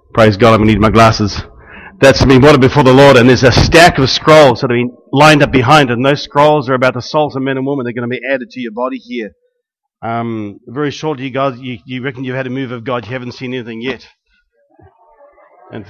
Praise God, I'm going to need my glasses. That's been brought before the Lord, and there's a stack of scrolls that have been lined up behind it, and those scrolls are about the souls of men and women that are going to be added to your body here. Very shortly, God, you reckon you've had a move of God, you haven't seen anything yet. And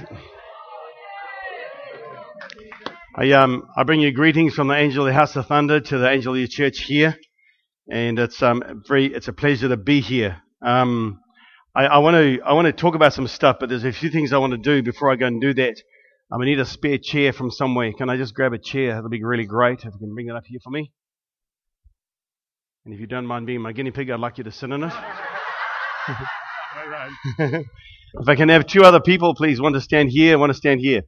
I bring you greetings from the angel of the House of Thunder to the angel of your church here, and it's a pleasure to be here. I want to talk about some stuff, but there's a few things I want to do before I go and do that. I'm going to need a spare chair from somewhere. Can I just grab a chair? That'll be really great if you can bring it up here for me. And if you don't mind being my guinea pig, I'd like you to sit in it. If I can have two other people, please. One to stand here, one to stand here.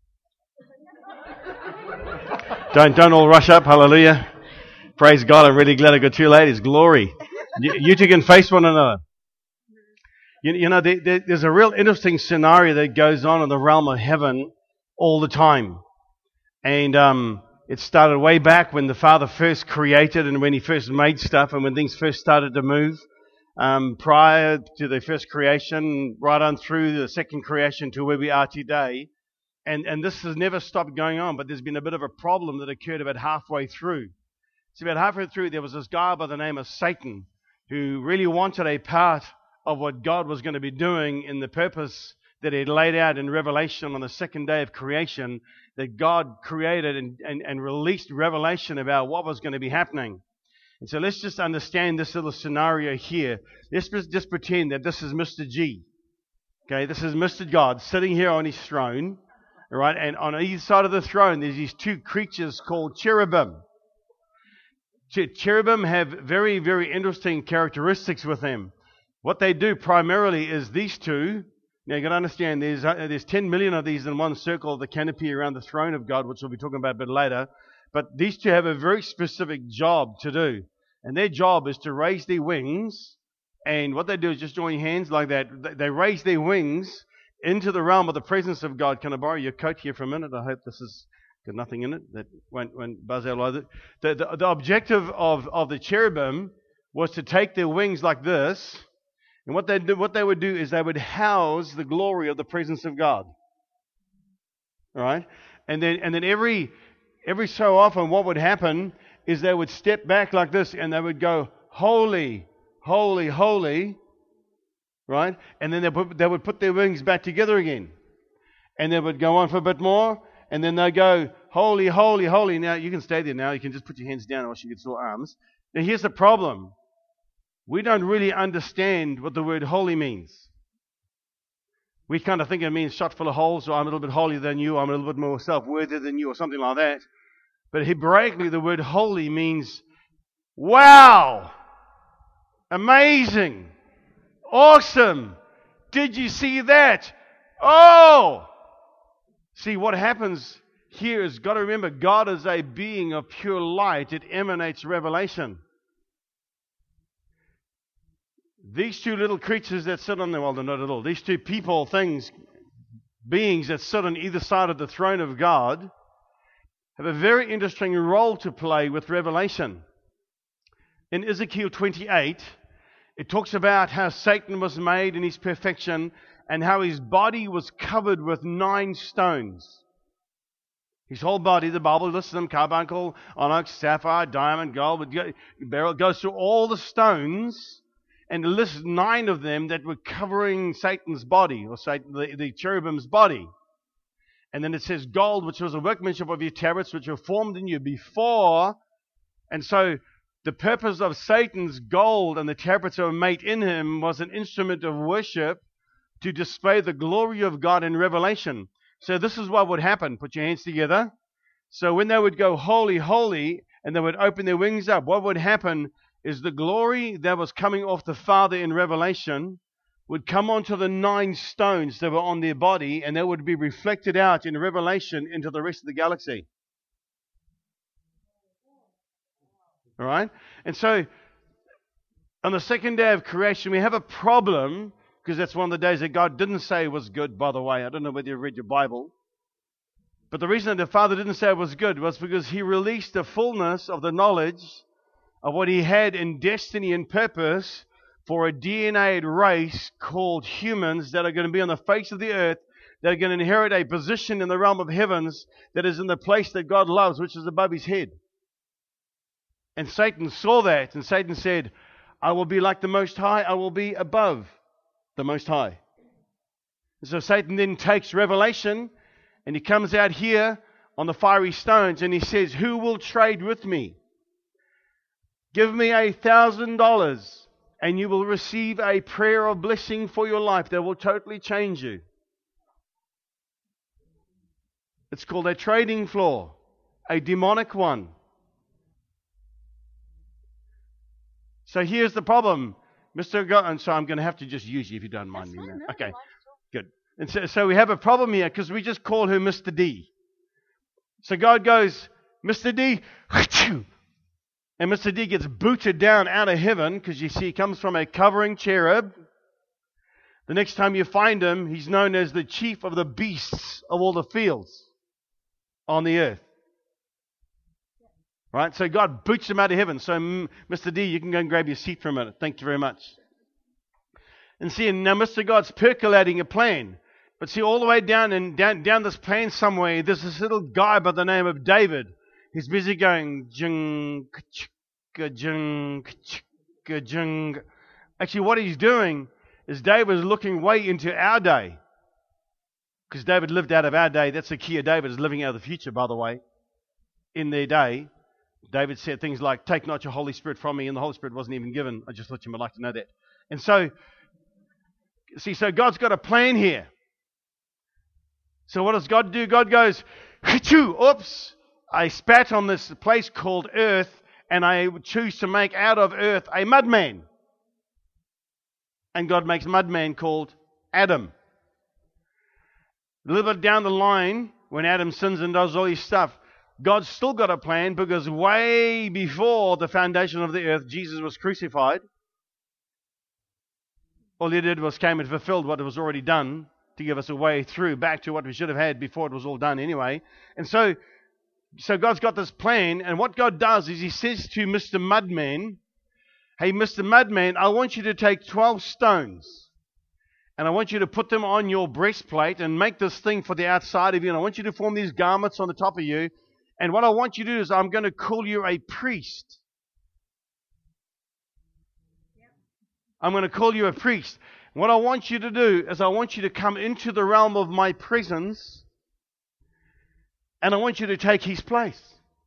Don't all rush up. Hallelujah. Praise God. I'm really glad I got two ladies. Glory. You two can face one another. You know, there's a real interesting scenario that goes on in the realm of heaven all the time. And it started way back when the Father first created and when He first made stuff and when things first started to move. Prior to the first creation, right on through the second creation to where we are today. And this has never stopped going on, but there's been a bit of a problem that occurred about halfway through. So about halfway through, there was this guy by the name of Satan who really wanted a part of what God was going to be doing in the purpose that He had laid out in Revelation on the second day of creation, that God created and released revelation about what was going to be happening. And so let's just understand this little scenario here. Let's just pretend that this is Mr. G. Okay, this is Mr. God sitting here on His throne, all right, and on either side of the throne there's these two creatures called cherubim. Cherubim have very, very interesting characteristics with them. What they do primarily is these two. Now, you've got to understand, there's 10 million of these in one circle of the canopy around the throne of God, which we'll be talking about a bit later. But these two have a very specific job to do. And their job is to raise their wings. And what they do is just join hands like that. They raise their wings into the realm of the presence of God. Can I borrow your coat here for a minute? I hope this has got nothing in it that won't buzz out like that. The objective of the cherubim was to take their wings like this. And what they would do is they would house the glory of the presence of God. All right? And then every so often what would happen is they would step back like this and they would go, holy, holy, holy. Right? And then they would put their wings back together again. And they would go on for a bit more. And then they go, holy, holy, holy. Now, you can stay there now. You can just put your hands down or you can sore arms. Now, here's the problem. We don't really understand what the word holy means. We kind of think it means shot full of holes, or I'm a little bit holier than you, I'm a little bit more self-worthy than you, or something like that. But Hebraically, the word holy means, wow, amazing, awesome, did you see that? Oh! See, what happens here is, got to remember, God is a being of pure light. It emanates revelation. These two little creatures that sit on the, well, they're not at all. These two people, things, beings that sit on either side of the throne of God have a very interesting role to play with revelation. In Ezekiel 28, it talks about how Satan was made in his perfection and how his body was covered with 9 stones. His whole body, the Bible lists them, carbuncle, onyx, sapphire, diamond, gold, beryl, goes through all the stones and lists 9 of them that were covering Satan's body, or Satan, the cherubim's body. And then it says gold, which was a workmanship of your tabrets, which were formed in you before. And so the purpose of Satan's gold and the tabrets that were made in him was an instrument of worship to display the glory of God in revelation. So this is what would happen. Put your hands together. So when they would go, holy, holy, and they would open their wings up, what would happen is the glory that was coming off the Father in Revelation would come onto the 9 stones that were on their body, and that would be reflected out in Revelation into the rest of the galaxy. All right? And so, on the second day of creation, we have a problem, because that's one of the days that God didn't say was good, by the way. I don't know whether you read your Bible. But the reason that the Father didn't say it was good was because He released the fullness of the knowledge of what He had in destiny and purpose for a DNA'd race called humans that are going to be on the face of the earth, that are going to inherit a position in the realm of heavens that is in the place that God loves, which is above his head. And Satan saw that, and Satan said, I will be like the Most High, I will be above the Most High. And so Satan then takes Revelation, and he comes out here on the fiery stones, and he says, who will trade with me? Give me $1,000, and you will receive a prayer of blessing for your life that will totally change you. It's called a trading floor, a demonic one. So here's the problem, Mr. God, and so I'm going to have to just use you if you don't mind me now. Okay, good. And so we have a problem here because we just call her Mr. D. So God goes, Mr. D, and Mr. D gets booted down out of heaven because you see he comes from a covering cherub. The next time you find him, he's known as the chief of the beasts of all the fields on the earth. Right? So God boots him out of heaven. So Mr. D, you can go and grab your seat for a minute. Thank you very much. And see, now Mr. God's percolating a plan. But see, all the way down this plan somewhere, there's this little guy by the name of David. He's busy going, jing, jing, jing. Actually, what he's doing is David is looking way into our day. Because David lived out of our day. That's the key of David, is living out of the future, by the way. In their day, David said things like, take not your Holy Spirit from me, and the Holy Spirit wasn't even given. I just thought you might like to know that. And so, see, so God's got a plan here. So what does God do? God goes, oops, I spat on this place called earth, and I choose to make out of earth a mudman. And God makes a mudman called Adam. A little bit down the line, when Adam sins and does all his stuff, God's still got a plan, because way before the foundation of the earth, Jesus was crucified. All he did was came and fulfilled what was already done to give us a way through back to what we should have had before it was all done anyway. And so God's got this plan, and what God does is he says to Mr. Mudman, hey, Mr. Mudman, I want you to take 12 stones, and I want you to put them on your breastplate and make this thing for the outside of you, and I want you to form these garments on the top of you. And what I want you to do is I'm going to call you a priest. I'm going to call you a priest. What I want you to do is I want you to come into the realm of my presence, and I want you to take his place.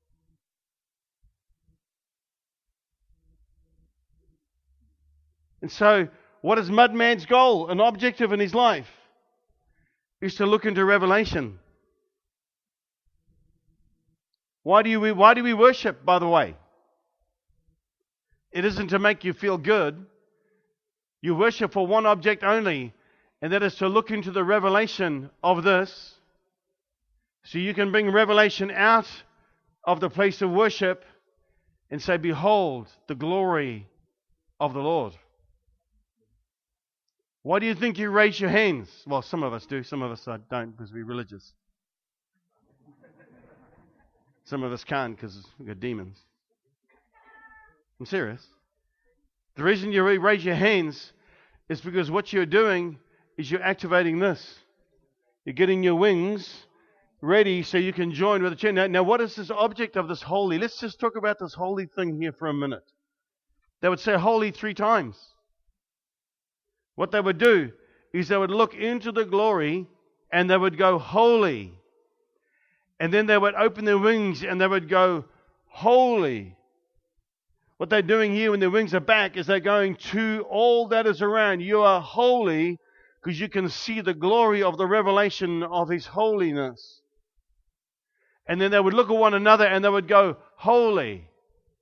And so, what is Mudman's goal, an objective in his life? Is to look into Revelation. Why do we worship, by the way? It isn't to make you feel good. You worship for one object only, and that is to look into the revelation of this, so you can bring revelation out of the place of worship and say, behold the glory of the Lord. Why do you think you raise your hands? Well, some of us do, some of us don't, because we're religious. Some of us can't because we've got demons. I'm serious. The reason you raise your hands is because what you're doing is you're activating this. You're getting your wings ready so you can join with the chain. Now, what is this object of this holy? Let's just talk about this holy thing here for a minute. They would say holy 3 times. What they would do is they would look into the glory and they would go holy. And then they would open their wings and they would go holy. What they're doing here when their wings are back is they're going to all that is around. You are holy because you can see the glory of the revelation of his holiness. And then they would look at one another and they would go holy.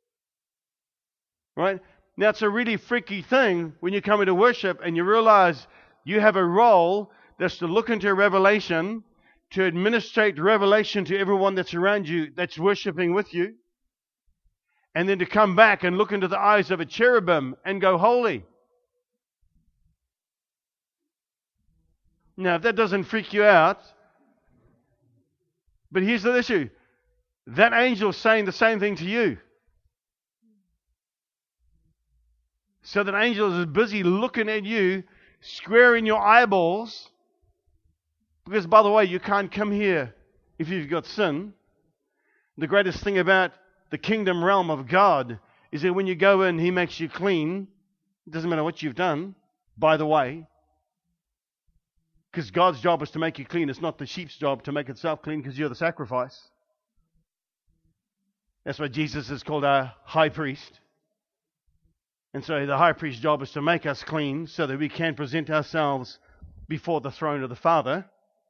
Right? Now it's a really freaky thing when you come into worship and you realize you have a role that's to look into revelation, to administrate revelation to everyone that's around you that's worshiping with you, and then to come back and look into the eyes of a cherubim and go holy. Now, if that doesn't freak you out, but here's the issue. That angel is saying the same thing to you. So that angel is busy looking at you, squaring your eyeballs. Because, by the way, you can't come here if you've got sin. The greatest thing about the kingdom realm of God is that when you go in, He makes you clean. It doesn't matter what you've done, by the way. Because God's job is to make you clean. It's not the sheep's job to make itself clean because you're the sacrifice. That's why Jesus is called our high priest. And so the high priest's job is to make us clean so that we can present ourselves before the throne of the Father.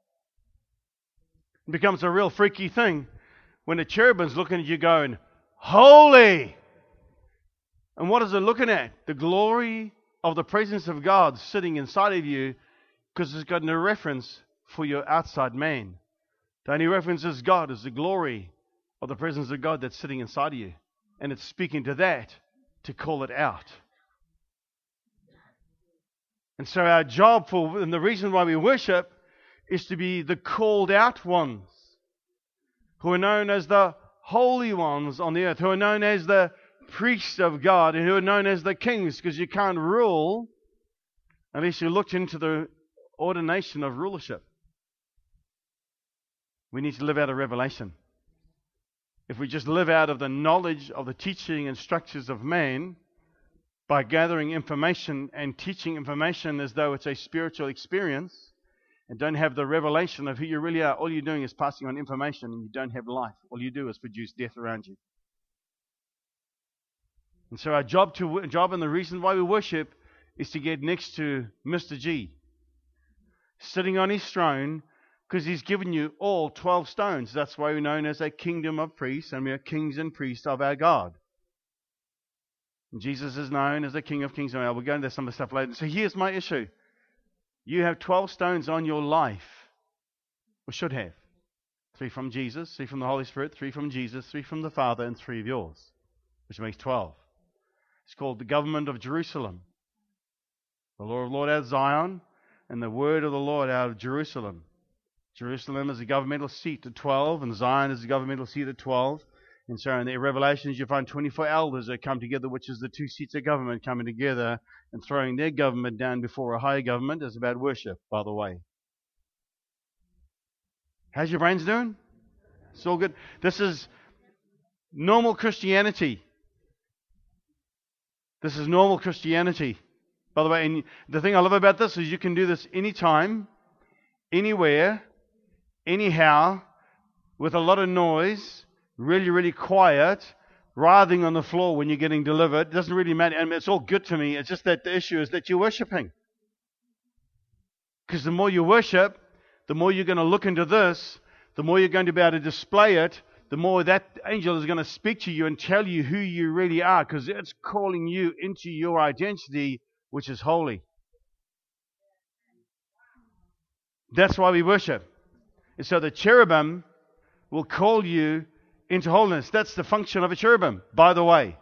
It becomes a real freaky thing when the cherubim's looking at you going, holy! And what is it looking at? The glory of the presence of God sitting inside of you, because it's got no reference for your outside man. The only reference is God, is the glory of the presence of God that's sitting inside of you. And it's speaking to that to call it out. And so our job and the reason why we worship is to be the called out ones, who are known as the holy ones on the earth, who are known as the priests of God, and who are known as the kings, because you can't rule unless you looked into the ordination of rulership. We need to live out of revelation. If we just live out of the knowledge of the teaching and structures of man, by gathering information and teaching information as though it's a spiritual experience, and don't have the revelation of who you really are, all you're doing is passing on information, and you don't have life. All you do is produce death around you. And so our job and the reason why we worship is to get next to Mr. G, sitting on His throne, because He's given you all 12 stones. That's why we're known as a kingdom of priests, and we are kings and priests of our God. And Jesus is known as the King of Kings. We'll go into some of the stuff later. So here's my issue. You have 12 stones on your life, or should have. 3 from Jesus, 3 from the Holy Spirit, 3 from Jesus, 3 from the Father, and 3 of yours, which makes 12. It's called the government of Jerusalem. The law of the Lord out of Zion, and the word of the Lord out of Jerusalem. Jerusalem is a governmental seat of 12, and Zion is a governmental seat of 12. And so in the Revelations, you find 24 elders that come together, which is the 2 seats of government coming together and throwing their government down before a higher government. It's about worship, by the way. How's your brains doing? It's all good. This is normal Christianity. This is normal Christianity. By the way, and the thing I love about this is you can do this anytime, anywhere, anyhow, with a lot of noise, really, really quiet, writhing on the floor when you're getting delivered. It doesn't really matter. And it's all good to me. It's just that the issue is that you're worshiping. Because the more you worship, the more you're going to look into this, the more you're going to be able to display it, the more that angel is going to speak to you and tell you who you really are, because it's calling you into your identity, which is holy. That's why we worship. And so the cherubim will call you into holiness. That's the function of a cherubim, by the way.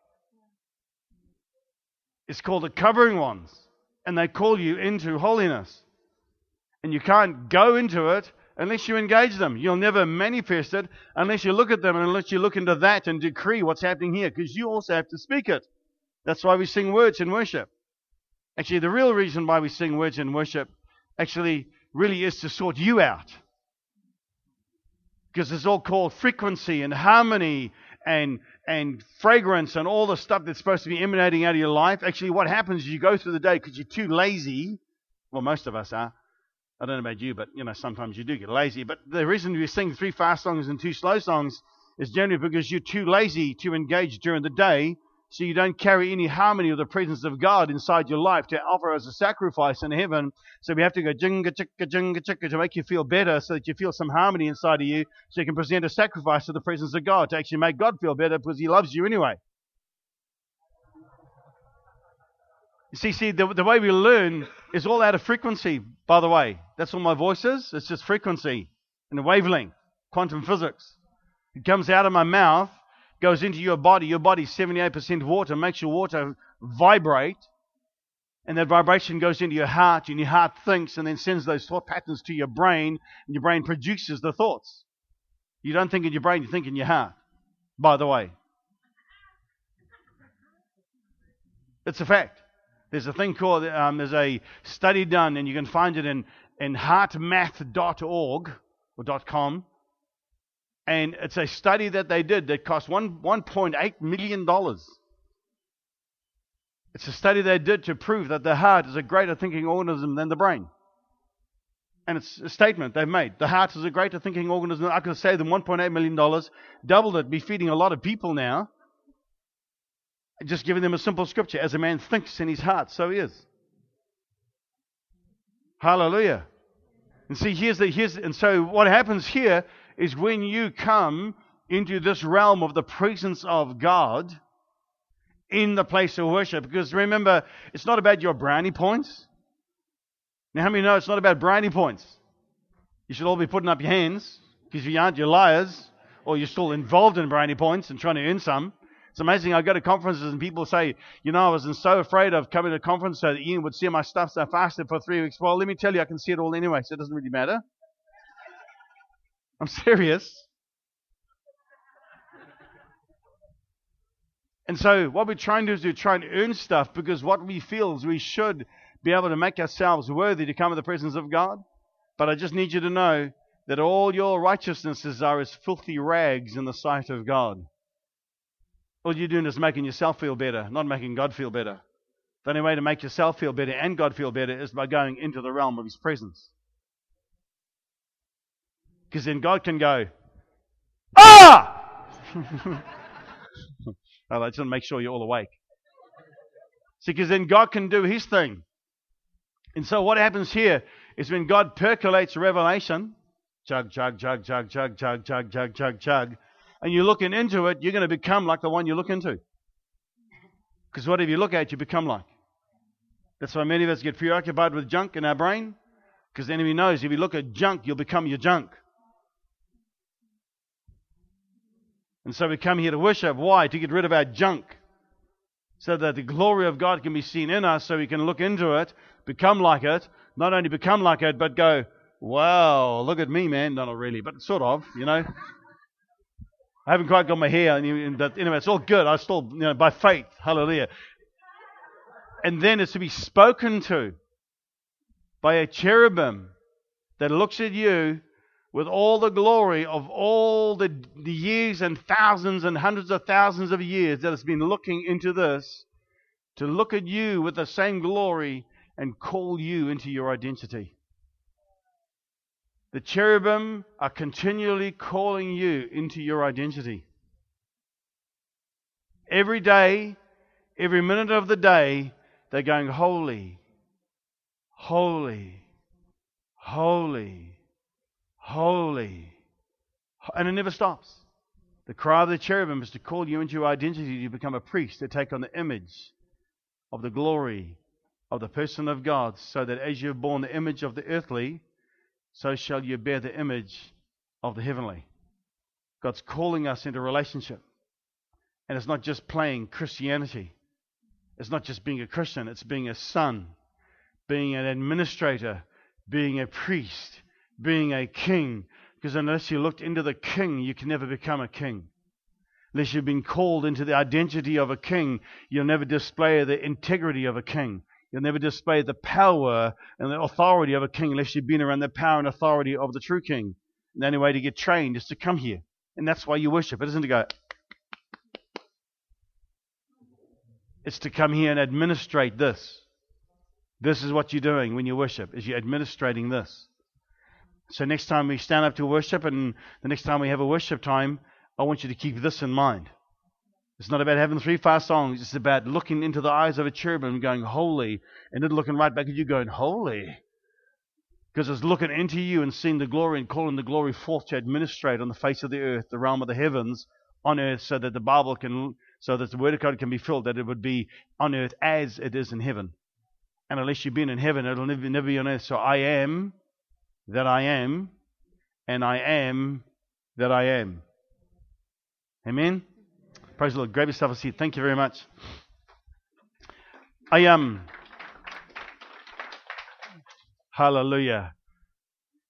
It's called the covering ones, and they call you into holiness. And you can't go into it unless you engage them. You'll never manifest it unless you look at them and unless you look into that and decree what's happening here, because you also have to speak it. That's why we sing words in worship. Actually, the real reason why we sing words in worship actually really is to sort you out. Because it's all called frequency and harmony and fragrance and all the stuff that's supposed to be emanating out of your life. Actually, what happens is you go through the day because you're too lazy. Well, most of us are. I don't know about you, but sometimes you do get lazy. But the reason we sing 3 fast songs and 2 slow songs is generally because you're too lazy to engage during the day, so you don't carry any harmony of the presence of God inside your life to offer as a sacrifice in heaven. So we have to go jinga chicka to make you feel better, so that you feel some harmony inside of you, so you can present a sacrifice to the presence of God to actually make God feel better, because He loves you anyway. You see, the way we learn is all out of frequency, by the way. That's all my voice is. It's just frequency and the wavelength, quantum physics. It comes out of my mouth, goes into your body. Your body's 78% water, makes your water vibrate. And that vibration goes into your heart, and your heart thinks and then sends those thought patterns to your brain, and your brain produces the thoughts. You don't think in your brain, you think in your heart, by the way. It's a fact. There's a thing called, there's a study done, and you can find it in heartmath.org or .com. And it's a study that they did that cost $1.8 million. It's a study they did to prove that the heart is a greater thinking organism than the brain. And it's a statement they've made. The heart is a greater thinking organism. I could save them $1.8 million, doubled it, be feeding a lot of people now. Just giving them a simple scripture. As a man thinks in his heart, so he is. Hallelujah. And see, and so what happens here is when you come into this realm of the presence of God in the place of worship, because remember, it's not about your brownie points. Now, how many know it's not about brownie points? You should all be putting up your hands, because if you aren't, you're liars, or you're still involved in brownie points and trying to earn some. It's amazing. I go to conferences and people say, I was so afraid of coming to a conference so that Ian would see my stuff, so I fasted for 3 weeks. Well, let me tell you, I can see it all anyway, so it doesn't really matter. I'm serious. And so what we're trying to do is we're trying to earn stuff, because what we feel is we should be able to make ourselves worthy to come in the presence of God. But I just need you to know that all your righteousnesses are as filthy rags in the sight of God. All you're doing is making yourself feel better, not making God feel better. The only way to make yourself feel better and God feel better is by going into the realm of His presence. Because then God can go, ah! I just want to make sure you're all awake. See, because then God can do His thing. And so what happens here is when God percolates revelation, chug, chug, chug, chug, chug, chug, chug, chug, chug, chug, and you're looking into it, you're going to become like the one you look into. Because whatever you look at, you become like. That's why many of us get preoccupied with junk in our brain, because the enemy knows if you look at junk, you'll become your junk. And so we come here to worship. Why? To get rid of our junk, so that the glory of God can be seen in us, so we can look into it, become like it, not only become like it, but go, wow, look at me, man. No, not really, but sort of, I haven't quite got my hair, but anyway, it's all good. I still, by faith, hallelujah. And then it's to be spoken to by a cherubim that looks at you with all the glory of all the years and thousands and hundreds of thousands of years that has been looking into this, to look at you with the same glory and call you into your identity. The cherubim are continually calling you into your identity. Every day, every minute of the day, they're going, holy, holy, holy, holy. And it never stops. The cry of the cherubim is to call you into your identity, to become a priest, to take on the image of the glory of the person of God, so that as you've borne the image of the earthly, so shall you bear the image of the heavenly. God's calling us into relationship. And it's not just playing Christianity. It's not just being a Christian. It's being a son, being an administrator, being a priest, being a king. Because unless you looked into the king, you can never become a king. Unless you've been called into the identity of a king, you'll never display the integrity of a king. You'll never display the power and the authority of a king unless you've been around the power and authority of the true king. And the only way to get trained is to come here. And that's why you worship. It isn't to go. It's to come here and administrate this. This is what you're doing when you worship, is you're administrating this. So next time we stand up to worship, and the next time we have a worship time, I want you to keep this in mind. It's not about having 3 fast songs. It's about looking into the eyes of a cherubim and going, holy, and then looking right back at you going, holy. Because it's looking into you and seeing the glory and calling the glory forth to administrate on the face of the earth, the realm of the heavens, on earth, so that the Bible can, so that the Word of God can be filled, that it would be on earth as it is in heaven. And unless you've been in heaven, it'll never be on earth. So I am that I am, and I am that I am. Amen? Praise the Lord. Grab yourself a seat. Thank you very much. Hallelujah.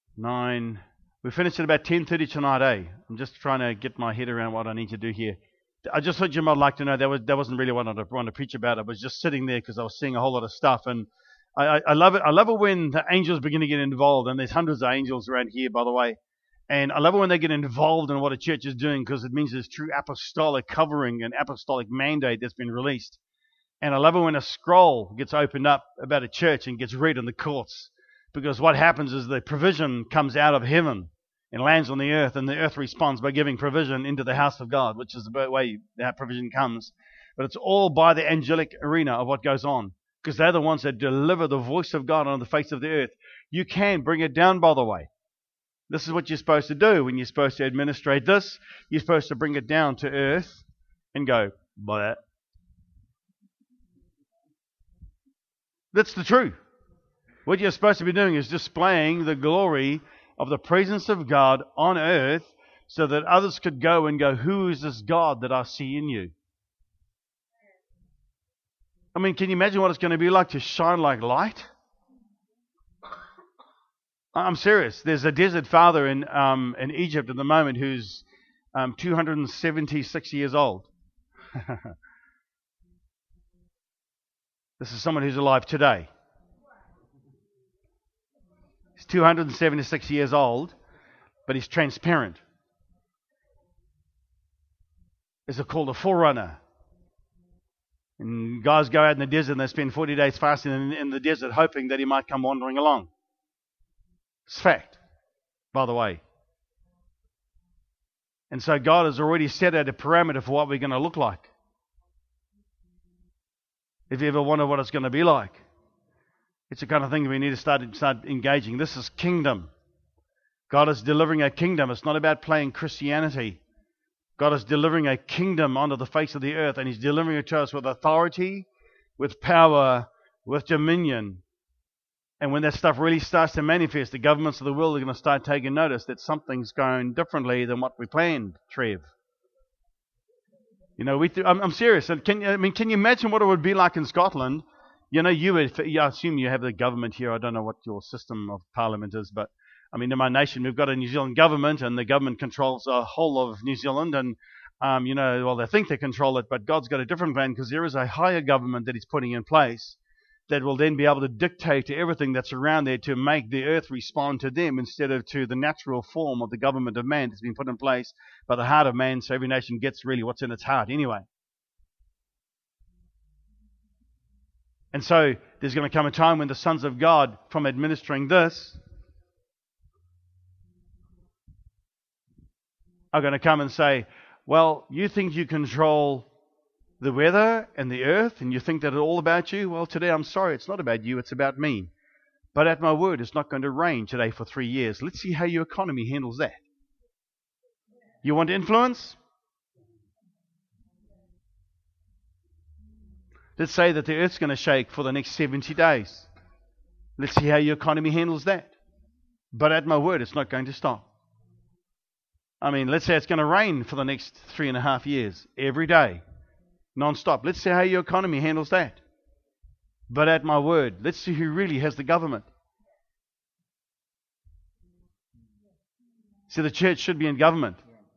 9. We finished at about 10:30 tonight, eh? I'm just trying to get my head around what I need to do here. I just thought you might like to know that wasn't really what I wanted to preach about. I was just sitting there because I was seeing a whole lot of stuff, and I love it. I love it when the angels begin to get involved, and there's hundreds of angels around here, by the way. And I love it when they get involved in what a church is doing, because it means there's true apostolic covering and apostolic mandate that's been released. And I love it when a scroll gets opened up about a church and gets read in the courts, because what happens is the provision comes out of heaven and lands on the earth, and the earth responds by giving provision into the house of God, which is the way that provision comes. But it's all by the angelic arena of what goes on, because they're the ones that deliver the voice of God on the face of the earth. You can bring it down, by the way. This is what you're supposed to do when you're supposed to administrate this. You're supposed to bring it down to earth and go, by that. That's the truth. What you're supposed to be doing is displaying the glory of the presence of God on earth, so that others could go and go, who is this God that I see in you? I mean, can you imagine what it's going to be like to shine like light? I'm serious. There's a desert father in Egypt at the moment who's 276 years old. This is someone who's alive today. He's 276 years old, but he's transparent. It's called a forerunner. And guys go out in the desert and they spend 40 days fasting in the desert, hoping that he might come wandering along. It's fact, by the way. And so God has already set out a parameter for what we're going to look like. If you ever wonder what it's going to be like, it's the kind of thing we need to start engaging. This is kingdom. God is delivering a kingdom. It's not about playing Christianity. God is delivering a kingdom onto the face of the earth, and He's delivering it to us with authority, with power, with dominion. And when that stuff really starts to manifest, the governments of the world are going to start taking notice that something's going differently than what we planned, Trev. You know, I'm serious. And can you imagine what it would be like in Scotland? You know, I assume you have the government here. I don't know what your system of parliament is, but I mean, in my nation, we've got a New Zealand government, and the government controls the whole of New Zealand. And, they think they control it, but God's got a different plan, because there is a higher government that He's putting in place that will then be able to dictate to everything that's around there to make the earth respond to them instead of to the natural form of the government of man that's been put in place by the heart of man, so every nation gets really what's in its heart anyway. And so there's going to come a time when the sons of God, from administering this, are going to come and say, well, you think you control the weather and the earth, and you think that it's all about you? Well, today, I'm sorry, it's not about you, it's about me. But at my word, it's not going to rain today for 3 years. Let's see how your economy handles that. You want influence? Let's say that the earth's going to shake for the next 70 days. Let's see how your economy handles that. But at my word, it's not going to stop. I mean, let's say it's going to rain for the next 3.5 years, every day, non-stop. Let's see how your economy handles that. But at my word, let's see who really has the government. See, the church should be in government.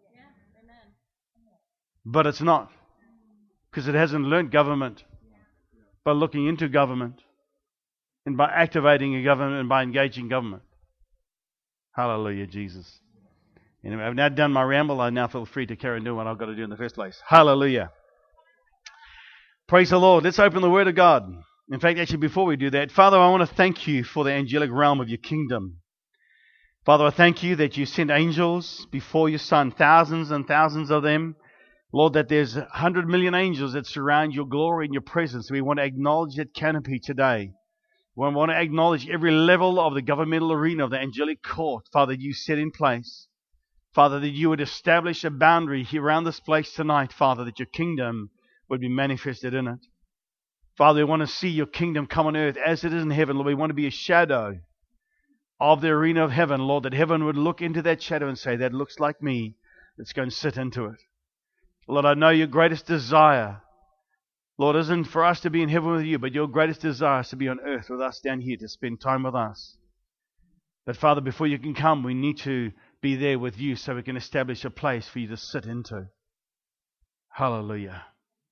But it's not. Because it hasn't learned government by looking into government and by activating a government and by engaging government. Hallelujah, Jesus. Anyway, I've now done my ramble. I now feel free to carry on doing what I've got to do in the first place. Hallelujah. Praise the Lord. Let's open the Word of God. In fact, actually, before we do that, Father, I want to thank you for the angelic realm of your kingdom. Father, I thank you that you sent angels before your Son, thousands and thousands of them. Lord, that there's 100 million angels that surround your glory and your presence. We want to acknowledge that canopy today. We want to acknowledge every level of the governmental arena of the angelic court, Father, you set in place. Father, that you would establish a boundary here around this place tonight, Father, that your kingdom would be manifested in it. Father, we want to see your kingdom come on earth as it is in heaven. Lord, we want to be a shadow of the arena of heaven, Lord, that heaven would look into that shadow and say, that looks like me. Let's go and sit into it. Lord, I know your greatest desire, Lord, isn't for us to be in heaven with you, but your greatest desire is to be on earth with us down here, to spend time with us. But Father, before you can come, we need to be there with you so we can establish a place for you to sit into. Hallelujah.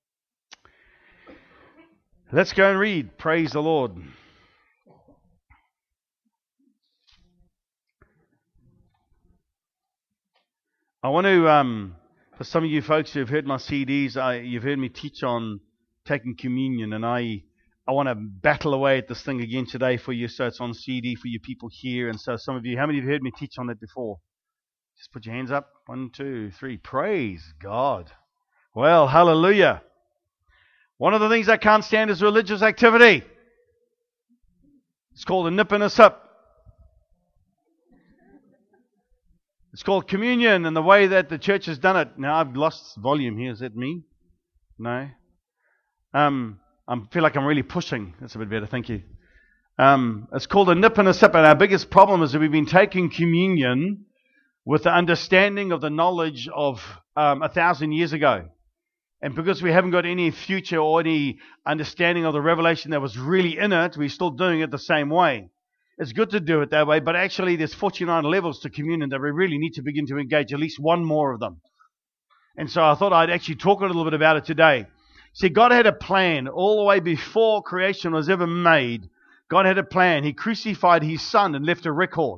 Let's go and read. Praise the Lord. I want to, for some of you folks who have heard my CDs, you've heard me teach on taking communion, and I want to battle away at this thing again today for you, so it's on CD for you people here. And so some of you, how many of you heard me teach on that before? Just put your hands up. 1, 2, 3. Praise God. Well, hallelujah. One of the things I can't stand is religious activity. It's called a nip and a sip. It's called communion, and the way that the church has done it. Now, I've lost volume here. Is that me? No? I feel like I'm really pushing. That's a bit better. Thank you. It's called a nip and a sip, and our biggest problem is that we've been taking communion with the understanding of the knowledge of 1,000 years ago. And because we haven't got any future or any understanding of the revelation that was really in it, we're still doing it the same way. It's good to do it that way, but actually there's 49 levels to communion that we really need to begin to engage at least one more of them. And so I thought I'd actually talk a little bit about it today. See, God had a plan all the way before creation was ever made. God had a plan. He crucified His Son and left a record.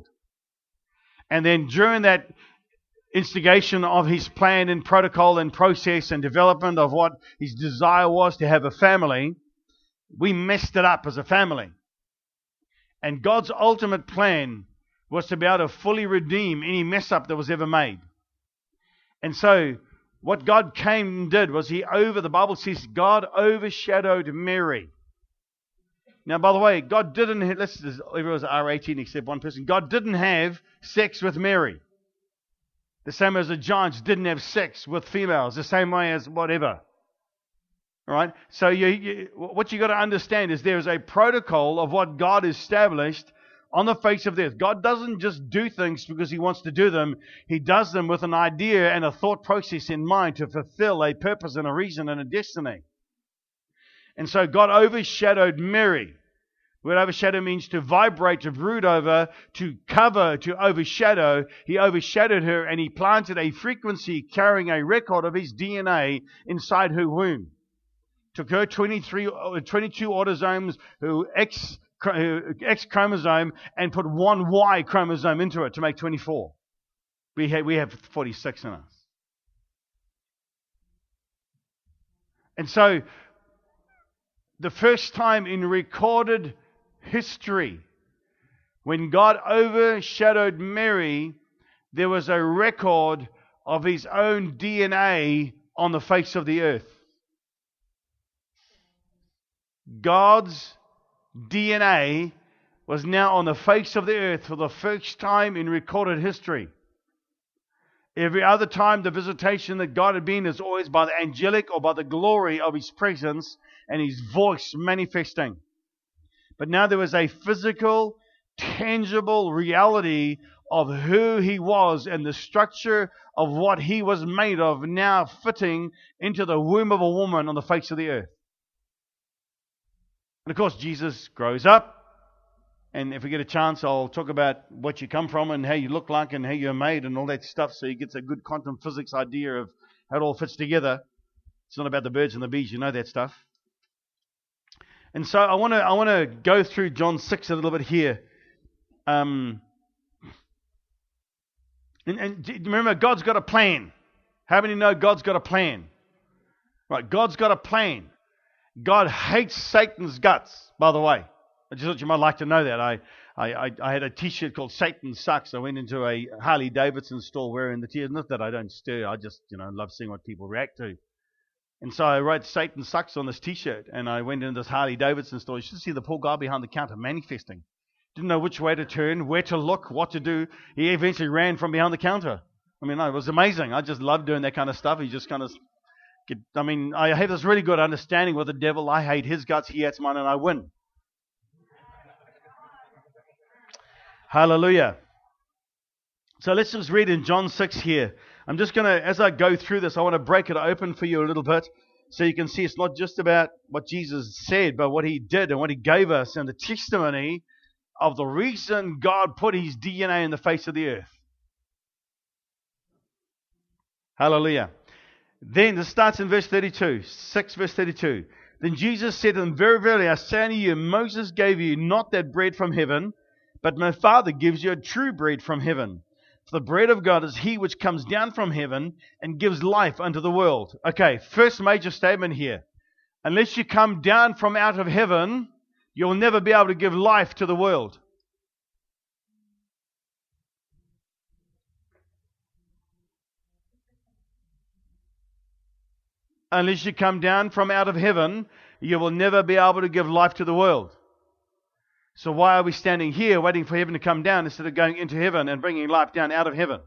And then during that instigation of His plan and protocol and process and development of what His desire was to have a family, we messed it up as a family. And God's ultimate plan was to be able to fully redeem any mess up that was ever made. And so what God came and did was the Bible says God overshadowed Mary. Now, by the way, God didn't, everyone's R18 except one person, God didn't have sex with Mary. The same as the giants didn't have sex with females, the same way as whatever. All right? So what you got to understand is there is a protocol of what God established on the face of the earth. God doesn't just do things because He wants to do them. He does them with an idea and a thought process in mind to fulfill a purpose and a reason and a destiny. And so God overshadowed Mary. The word overshadow means to vibrate, to brood over, to cover, to overshadow. He overshadowed her, and He planted a frequency carrying a record of His DNA inside her womb. Took her 22 autosomes, her X chromosome, and put one Y chromosome into it to make 24. We have 46 in us. And so, the first time in recorded history, when God overshadowed Mary, there was a record of His own DNA on the face of the earth. God's DNA was now on the face of the earth for the first time in recorded history. Every other time the visitation that God had been is always by the angelic or by the glory of His presence and His voice manifesting. But now there was a physical, tangible reality of who He was and the structure of what He was made of now fitting into the womb of a woman on the face of the earth. And of course, Jesus grows up, and if we get a chance, I'll talk about what you come from and how you look like and how you're made and all that stuff, so he gets a good quantum physics idea of how it all fits together. It's not about the birds and the bees, you know that stuff. And so I want to go through John 6 a little bit here. And remember, God's got a plan. How many know God's got a plan? Right, God's got a plan. God hates Satan's guts, by the way. I just thought you might like to know that. I had a t-shirt called Satan Sucks. I went into a Harley Davidson store wearing the t-shirt. Not that I don't stir. I just, love seeing what people react to. And so I wrote Satan Sucks on this t-shirt. And I went into this Harley Davidson store. You should see the poor guy behind the counter manifesting. Didn't know which way to turn, where to look, what to do. He eventually ran from behind the counter. It was amazing. I just love doing that kind of stuff. He just kind of... I have this really good understanding with the devil. I hate his guts, he hates mine, and I win. Hallelujah. So let's just read in John 6 here. I'm just going to, as I go through this, I want to break it open for you a little bit so you can see it's not just about what Jesus said, but what He did and what He gave us and the testimony of the reason God put His DNA in the face of the earth. Hallelujah. Then, this starts in verse 32, 6 verse 32. Then Jesus said to them, Very verily I say unto you, Moses gave you not that bread from heaven, but my Father gives you a true bread from heaven. For the bread of God is he which comes down from heaven and gives life unto the world. Okay, first major statement here. Unless you come down from out of heaven, you'll never be able to give life to the world. Unless you come down from out of heaven, you will never be able to give life to the world. So why are we standing here waiting for heaven to come down instead of going into heaven and bringing life down out of heaven?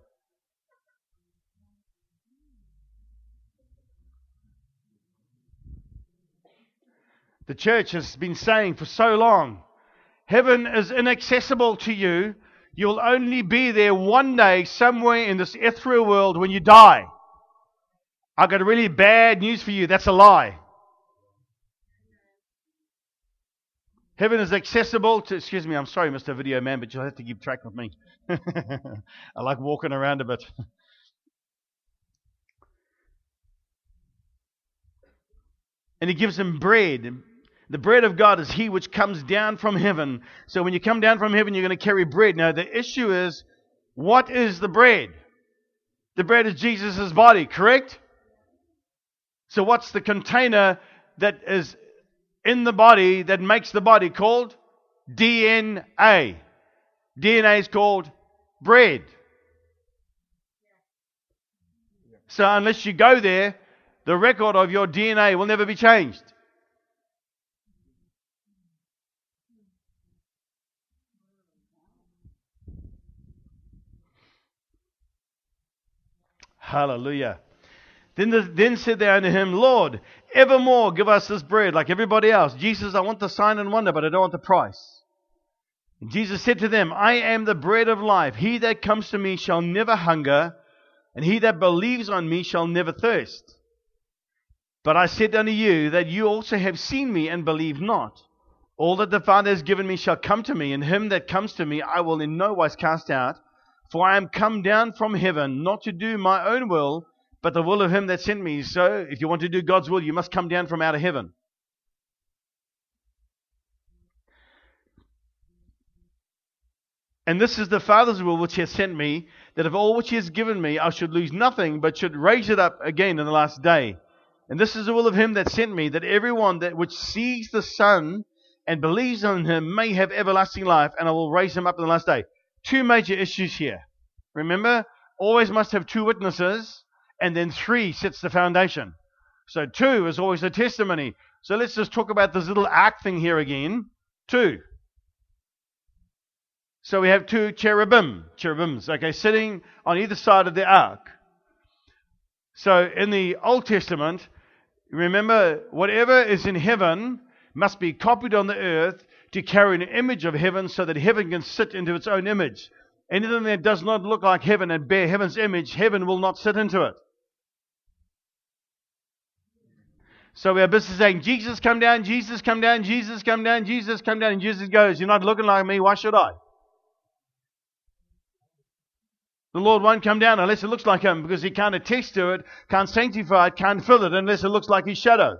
The church has been saying for so long, heaven is inaccessible to you. You'll only be there one day somewhere in this ethereal world when you die. I've got really bad news for you. That's a lie. Heaven is accessible to... Excuse me, I'm sorry, Mr. Video Man, but you'll have to keep track with me. I like walking around a bit. And he gives them bread. The bread of God is he which comes down from heaven. So when you come down from heaven, you're going to carry bread. Now, the issue is, what is the bread? The bread is Jesus' body, correct? So what's the container that is in the body that makes the body called? DNA. DNA is called bread. So unless you go there, the record of your DNA will never be changed. Hallelujah. Then said they unto him, Lord, evermore give us this bread like everybody else. Jesus, I want the sign and wonder, but I don't want the price. And Jesus said to them, I am the bread of life. He that comes to me shall never hunger, and he that believes on me shall never thirst. But I said unto you that you also have seen me and believe not. All that the Father has given me shall come to me, and him that comes to me I will in no wise cast out. For I am come down from heaven, not to do my own will, but the will of him that sent me. So, if you want to do God's will, you must come down from out of heaven. And this is the Father's will which he has sent me, that of all which he has given me, I should lose nothing, but should raise it up again in the last day. And this is the will of him that sent me, that everyone that which sees the Son and believes on him may have everlasting life, and I will raise him up in the last day. Two major issues here. Remember, always must have two witnesses, and then 3 sets the foundation. So 2 is always a testimony. So let's just talk about this little ark thing here again. 2. So we have 2 cherubims, okay, sitting on either side of the ark. So in the Old Testament, remember, whatever is in heaven must be copied on the earth to carry an image of heaven so that heaven can sit into its own image. Anything that does not look like heaven and bear heaven's image, heaven will not sit into it. So we are busy saying, Jesus come down, Jesus come down, Jesus come down, Jesus come down. And Jesus goes, you're not looking like me, why should I? The Lord won't come down unless it looks like him, because he can't attest to it, can't sanctify it, can't fill it unless it looks like his shadow.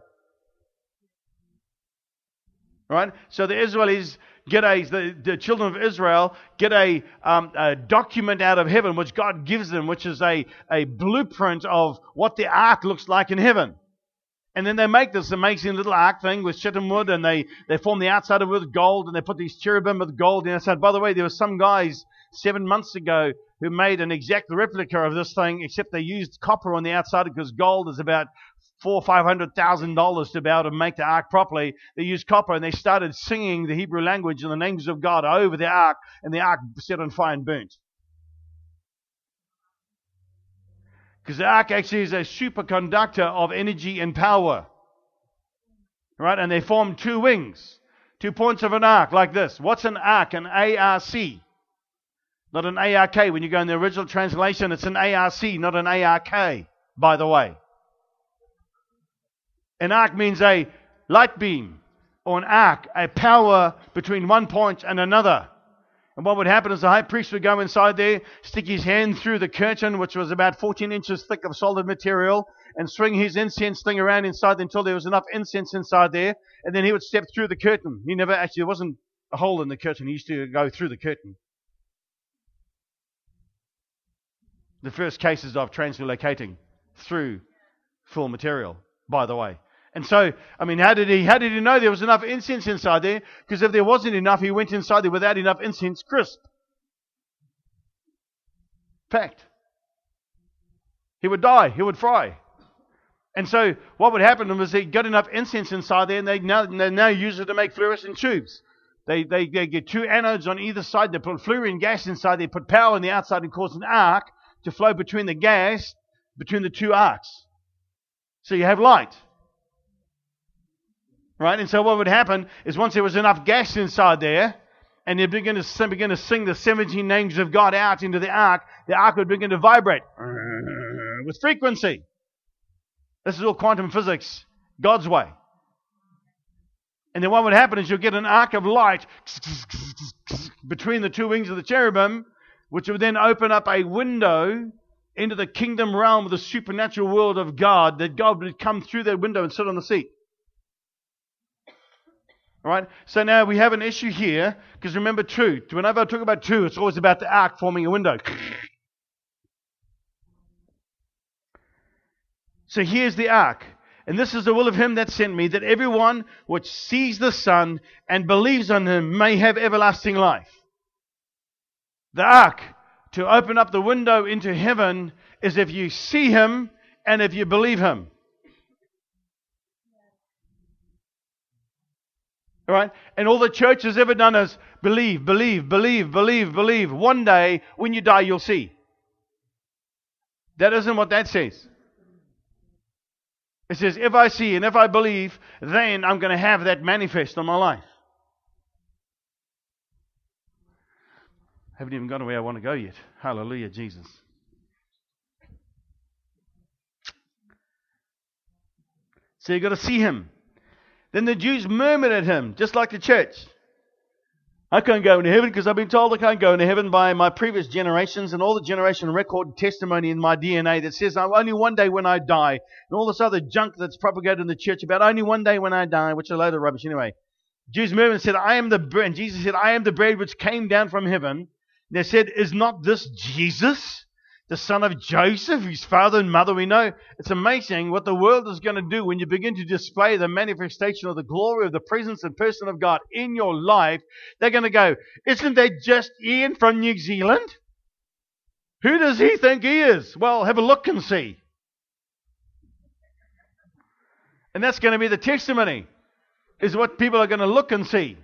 Right? So the Israelis get the children of Israel get a document out of heaven, which God gives them, which is a blueprint of what the ark looks like in heaven. And then they make this amazing little ark thing with shittim wood, and they form the outside of it with gold, and they put these cherubim with gold. And I said, by the way, there were some guys 7 months ago who made an exact replica of this thing, except they used copper on the outside because gold is about $400,000 or $500,000 to be able to make the ark properly. They used copper, and they started singing the Hebrew language and the names of God over the ark, and the ark set on fire and burnt. Because the ark actually is a superconductor of energy and power. Right? And they form 2 wings, 2 points of an ark like this. What's an ark? An ARC. Not an ARK. When you go in the original translation, it's an ARC, not an ARK, by the way. An arc means a light beam, or an arc, a power between one point and another. And what would happen is the high priest would go inside there, stick his hand through the curtain, which was about 14 inches thick of solid material, and swing his incense thing around inside until there was enough incense inside there, and then he would step through the curtain. There wasn't a hole in the curtain. He used to go through the curtain. The first cases of translocating through full material, by the way. And so, how did he know there was enough incense inside there? Because if there wasn't enough, he went inside there without enough incense, crisp. Fact. He would die. He would fry. And so, what would happen was he got enough incense inside there, and they now use it to make fluorescent tubes. They get two anodes on either side. They put fluorine gas inside. They put power on the outside and cause an arc to flow between the gas, between the two arcs. So you have light. Right? And so what would happen is once there was enough gas inside there, and they begin to sing the 17 names of God out into the ark would begin to vibrate with frequency. This is all quantum physics, God's way. And then what would happen is you'll get an arc of light between the two wings of the cherubim, which would then open up a window into the kingdom realm of the supernatural world of God, that God would come through that window and sit on the seat. All right? So now we have an issue here, because remember two. Whenever I talk about two, it's always about the ark forming a window. So here's the ark. And this is the will of him that sent me, that everyone which sees the Son and believes on him may have everlasting life. The ark, to open up the window into heaven, is if you see him and if you believe him. All right? And all the church has ever done is believe, believe, believe, believe, believe. One day, when you die, you'll see. That isn't what that says. It says, if I see and if I believe, then I'm going to have that manifest on my life. Haven't even gone where I want to go yet. Hallelujah, Jesus. So you've got to see him. Then the Jews murmured at him, just like the church. I can't go into heaven because I've been told I can't go into heaven by my previous generations and all the generation record testimony in my DNA that says only one day when I die, and all this other junk that's propagated in the church about only one day when I die, which is a load of rubbish anyway. Jews murmured and said, I am the bread. And Jesus said, I am the bread which came down from heaven. They said, is not this Jesus, the son of Joseph, whose father and mother we know? It's amazing what the world is going to do when you begin to display the manifestation of the glory of the presence and person of God in your life. They're going to go, isn't that just Ian from New Zealand? Who does he think he is? Well, have a look and see. And that's going to be the testimony, is what people are going to look and see.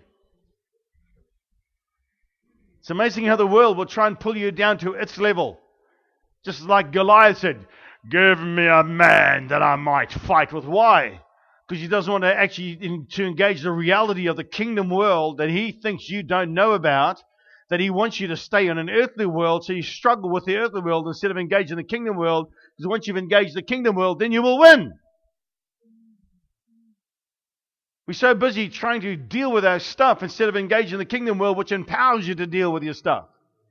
It's amazing how the world will try and pull you down to its level. Just like Goliath said, give me a man that I might fight with. Why? Because he doesn't want to actually to engage the reality of the kingdom world that he thinks you don't know about, that he wants you to stay in an earthly world, so you struggle with the earthly world instead of engaging the kingdom world, because once you've engaged the kingdom world, then you will win. We're so busy trying to deal with our stuff instead of engaging the kingdom world, which empowers you to deal with your stuff.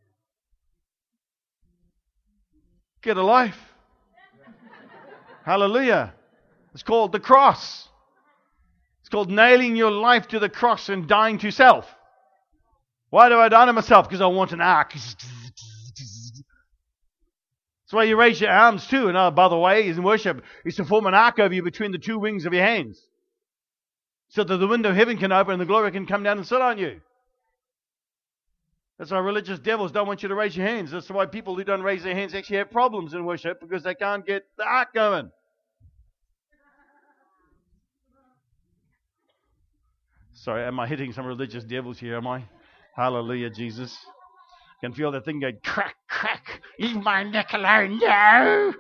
Get a life. Hallelujah. It's called the cross. It's called nailing your life to the cross and dying to self. Why do I die to myself? Because I want an ark. That's why you raise your arms too. And by the way, in worship, is to form an ark over you between the two wings of your hands, so that the window of heaven can open and the glory can come down and sit on you. That's why religious devils don't want you to raise your hands. That's why people who don't raise their hands actually have problems in worship, because they can't get the ark going. Sorry, am I hitting some religious devils here, am I? Hallelujah, Jesus. I can feel that thing going crack, crack. Leave my neck alone, no!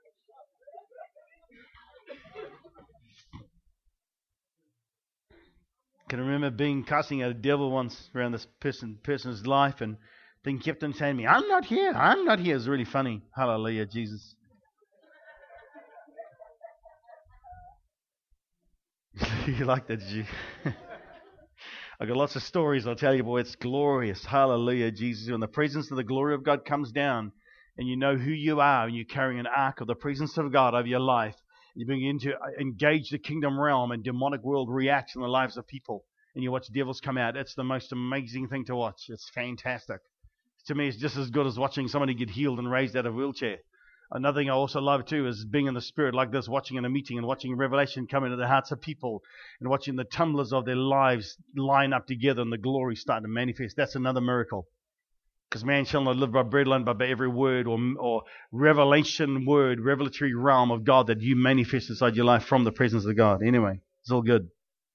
I can remember casting out a devil once around this person's life, and thing kept on saying to me, I'm not here, I'm not here. It was really funny. Hallelujah, Jesus. You like that, did you? I've got lots of stories I'll tell you, boy. It's glorious. Hallelujah, Jesus. When the presence of the glory of God comes down and you know who you are and you're carrying an ark of the presence of God over your life, you begin to engage the kingdom realm and demonic world reacts in the lives of people. And you watch devils come out. It's the most amazing thing to watch. It's fantastic. To me, it's just as good as watching somebody get healed and raised out of a wheelchair. Another thing I also love too is being in the spirit like this, watching in a meeting and watching revelation come into the hearts of people and watching the tumblers of their lives line up together and the glory start to manifest. That's another miracle. Because man shall not live by bread alone, but by every word or revelation word, revelatory realm of God that you manifest inside your life from the presence of God. Anyway, it's all good.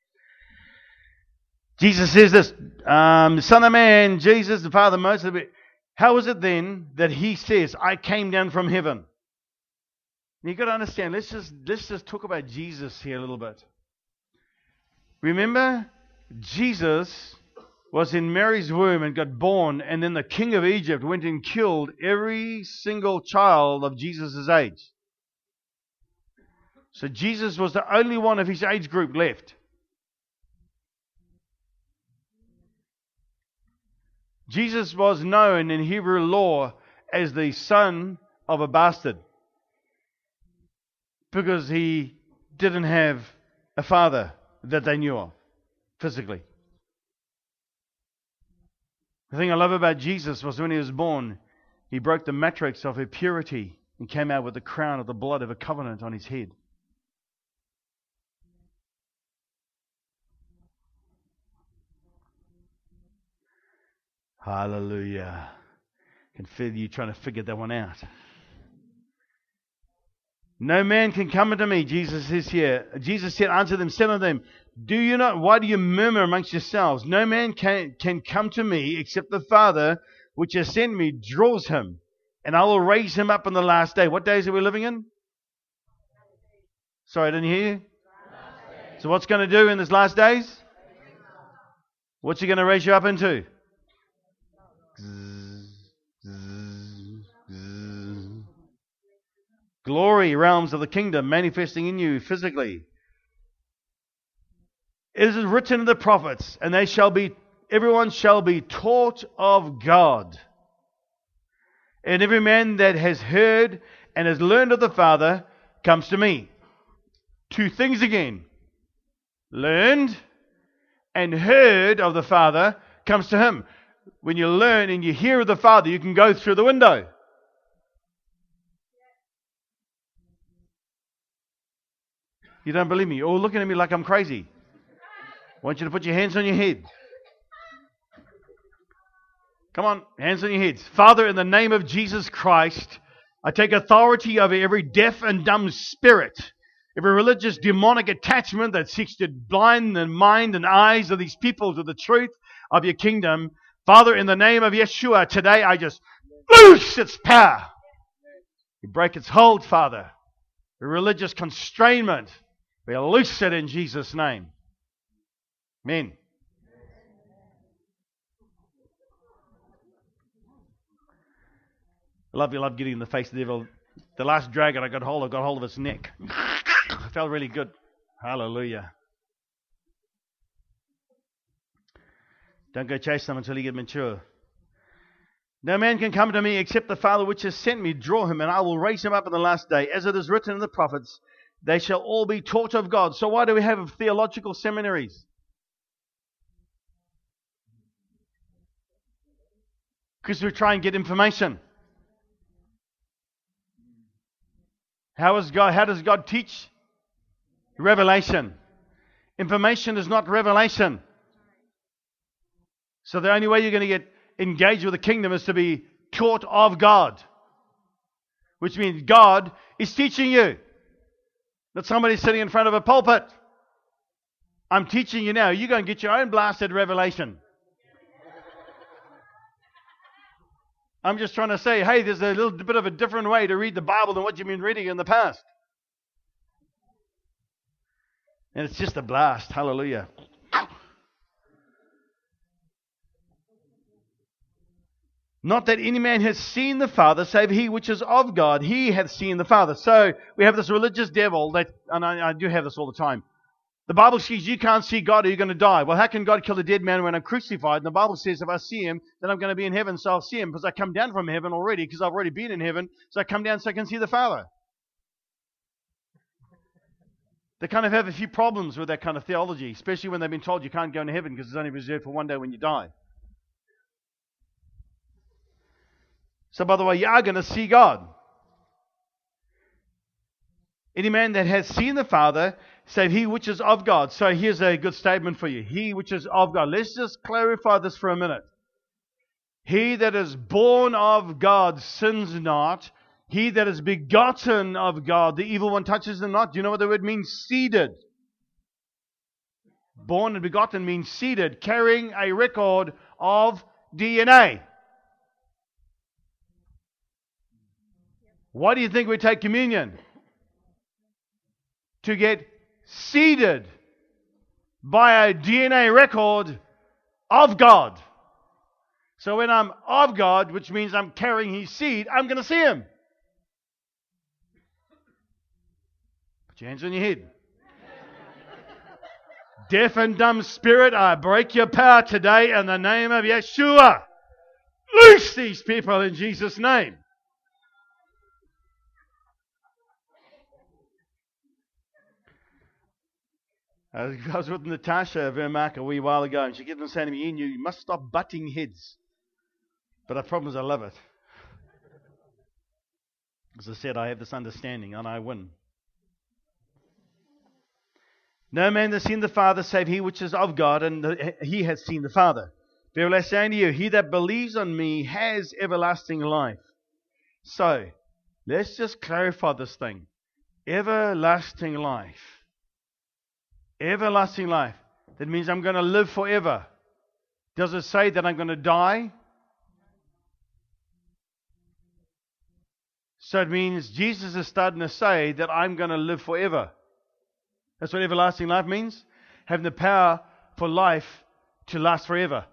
Jesus says this, Son of Man, Jesus, the Father, most of it. How is it then that he says, I came down from heaven? And you've got to understand, let's just talk about Jesus here a little bit. Remember, Jesus was in Mary's womb and got born, and then the king of Egypt went and killed every single child of Jesus' age. So Jesus was the only one of his age group left. Jesus was known in Hebrew law as the son of a bastard because he didn't have a father that they knew of physically. The thing I love about Jesus was when he was born, he broke the matrix of her purity and came out with the crown of the blood of a covenant on his head. Hallelujah. I can feel you trying to figure that one out. No man can come unto me, Jesus says here. Jesus said unto them, said unto them, why do you murmur amongst yourselves? No man can come to me except the Father which has sent me draws him, and I will raise him up on the last day. What days are we living in? Sorry, I didn't hear you. So what's going to do in these last days? What's he going to raise you up into? Glory realms of the kingdom manifesting in you physically. It is written in the prophets, and everyone shall be taught of God. And every man that has heard and has learned of the Father comes to me. Two things again. Learned and heard of the Father comes to him. When you learn and you hear of the Father, you can go through the window. You don't believe me? You're all looking at me like I'm crazy. I want you to put your hands on your head. Come on, hands on your heads. Father, in the name of Jesus Christ, I take authority over every deaf and dumb spirit, every religious demonic attachment that seeks to blind the mind and eyes of these people to the truth of your kingdom. Father, in the name of Yeshua, today I just loose its power. You break its hold, Father. The religious constrainment, we loose it in Jesus' name. Amen. I love getting in the face of the devil. The last dragon I got hold of its neck. It felt really good. Hallelujah. Don't go chase them until you get mature. No man can come to me except the Father which has sent me draw him, and I will raise him up in the last day. As it is written in the prophets, they shall all be taught of God. So why do we have theological seminaries? Because we try and get information. How does God teach? Revelation. Information is not revelation. So the only way you're going to get engaged with the kingdom is to be taught of God. Which means God is teaching you. Not somebody sitting in front of a pulpit. I'm teaching you now. You go and get your own blasted revelation. I'm just trying to say, hey, there's a little bit of a different way to read the Bible than what you've been reading in the past. And it's just a blast. Hallelujah. Not that any man has seen the Father, save he which is of God. He hath seen the Father. So we have this religious devil that, and I do have this all the time. The Bible says you can't see God or you're going to die. Well, how can God kill a dead man when I'm crucified? And the Bible says if I see him, then I'm going to be in heaven, so I'll see him because I come down from heaven already because I've already been in heaven. So I come down so I can see the Father. They kind of have a few problems with that kind of theology, especially when they've been told you can't go into heaven because it's only reserved for one day when you die. So by the way, you are going to see God. Any man that has seen the Father, save he which is of God. So here's a good statement for you. He which is of God. Let's just clarify this for a minute. He that is born of God sins not. He that is begotten of God, the evil one touches him not. Do you know what the word means? Seeded. Born and begotten means seeded, carrying a record of DNA. Why do you think we take communion? To get seeded by a DNA record of God. So when I'm of God, which means I'm carrying His seed, I'm going to see Him. Put your hands on your head. Deaf and dumb spirit, I break your power today in the name of Yeshua. Loose these people in Jesus' name. I was with Natasha Vermaak a wee while ago, and she kept on saying to me, Ian, you must stop butting heads. But the problem is I love it. As I said, I have this understanding, and I win. No man has seen the Father save he which is of God, and he has seen the Father. Verily I say unto you, he that believes on me has everlasting life. So, let's just clarify this thing. Everlasting life. Everlasting life. That means I'm going to live forever. Does it say that I'm going to die? So it means Jesus is starting to say that I'm going to live forever. That's what everlasting life means. Having the power for life to last forever.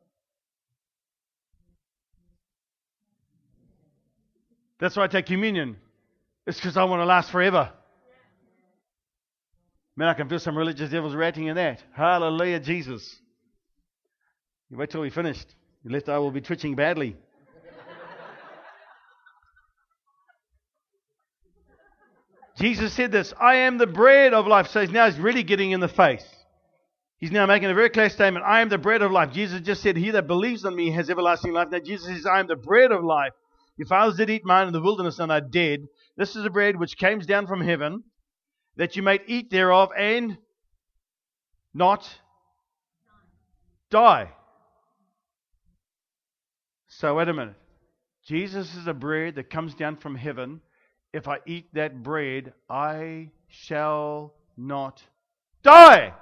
That's why I take communion. It's because I want to last forever. Man, I can feel some religious devils ratting in that. Hallelujah, Jesus. You wait till we finished. Your left eye will be twitching badly. Jesus said this, I am the bread of life. So he's really getting in the face. He's now making a very clear statement. I am the bread of life. Jesus just said, he that believes on me has everlasting life. Now Jesus says, I am the bread of life. Your fathers did eat mine in the wilderness and are dead. This is the bread which came down from heaven, that you may eat thereof and not die. So wait a minute. Jesus is a bread that comes down from heaven. If I eat that bread, I shall not die.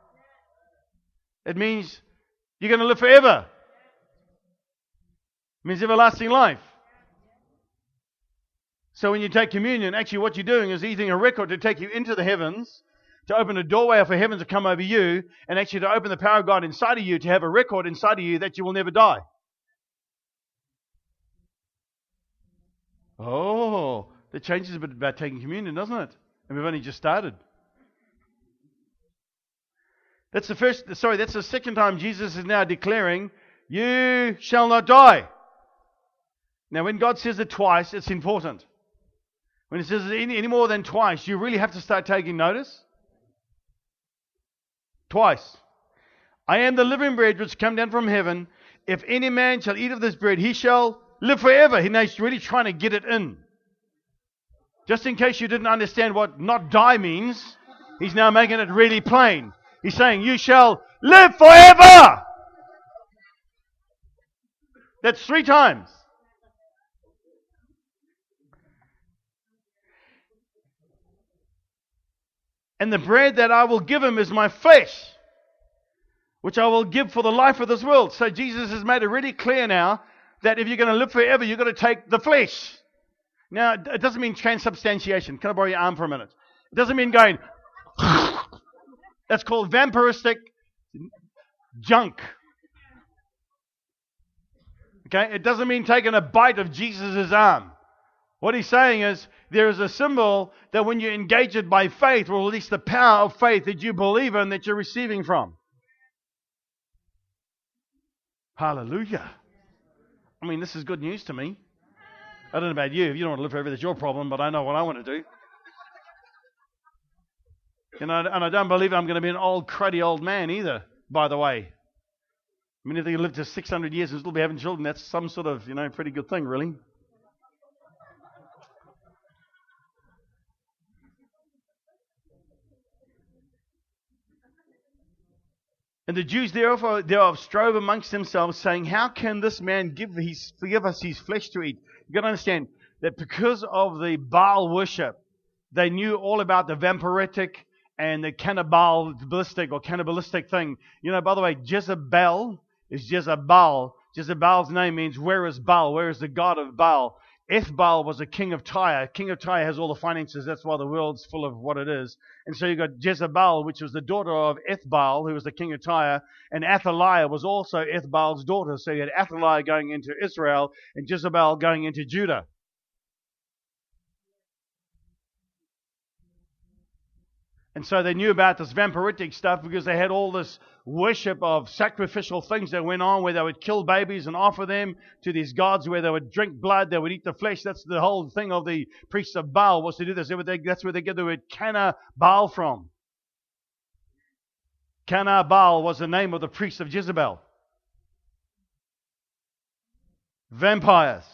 It means you're going to live forever. It means everlasting life. So when you take communion, actually what you're doing is eating a record to take you into the heavens, to open a doorway for heaven to come over you, and actually to open the power of God inside of you, to have a record inside of you that you will never die. Oh, that changes a bit about taking communion, doesn't it? And we've only just started. That's the second time Jesus is now declaring, you shall not die. Now when God says it twice, it's important. When He says it any more than twice, you really have to start taking notice. Twice. I am the living bread which come down from heaven. If any man shall eat of this bread, he shall live forever. He's really trying to get it in. Just in case you didn't understand what not die means, He's now making it really plain. He's saying, you shall live forever. That's 3 times. And the bread that I will give him is my flesh, which I will give for the life of this world. So Jesus has made it really clear now that if you're going to live forever, you've got to take the flesh. Now, it doesn't mean transubstantiation. Can I borrow your arm for a minute? It doesn't mean going, that's called vampiristic junk. Okay? It doesn't mean taking a bite of Jesus' arm What he's saying is, there is a symbol that when you engage it by faith, will release the power of faith that you believe in, that you're receiving from. Hallelujah. I mean, this is good news to me. I don't know about you. If you don't want to live forever, that's your problem, but I know what I want to do. And I don't believe I'm going to be an old, cruddy old man either, by the way. I mean, if they live to 600 years and still be having children, that's some sort of, pretty good thing, really. And the Jews thereof strove amongst themselves, saying, how can this man forgive us his flesh to eat? You've got to understand that because of the Baal worship, they knew all about the vampiric and the cannibalistic thing. By the way, Jezebel is Jezebel. Jezebel's name means, where is Baal? Where is the god of Baal? Ethbaal was a king of Tyre. King of Tyre has all the finances. That's why the world's full of what it is. And so you got Jezebel, which was the daughter of Ethbaal, who was the king of Tyre. And Athaliah was also Ethbaal's daughter. So you had Athaliah going into Israel and Jezebel going into Judah. And so they knew about this vampiric stuff because they had all this worship of sacrificial things that went on, where they would kill babies and offer them to these gods, where they would drink blood, they would eat the flesh. That's the whole thing of the priests of Baal, was to do this. That's where they get the word Cana Baal from. Cana Baal was the name of the priest of Jezebel. Vampires.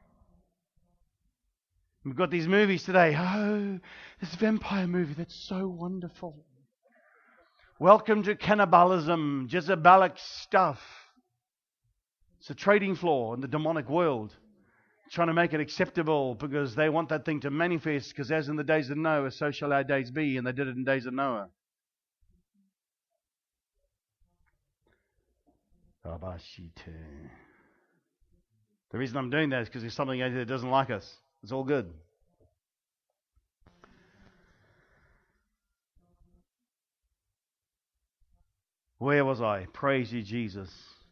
We've got these movies today. Oh, this vampire movie, that's so wonderful. Welcome to cannibalism, Jezebelic stuff. It's a trading floor in the demonic world, trying to make it acceptable because they want that thing to manifest, because as in the days of Noah, so shall our days be, and they did it in the days of Noah. The reason I'm doing that is because there's something out there that doesn't like us. It's all good. Where was I? Praise you, Jesus.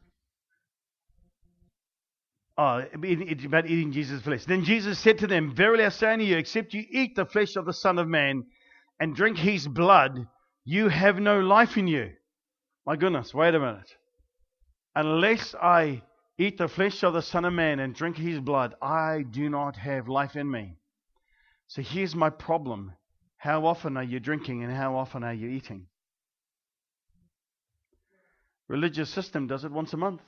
About eating Jesus' flesh. Then Jesus said to them, verily I say unto you, except you eat the flesh of the Son of Man and drink his blood, you have no life in you. My goodness, wait a minute. Unless I eat the flesh of the Son of Man and drink his blood, I do not have life in me. So here's my problem. How often are you drinking and how often are you eating? Religious system does it once a month.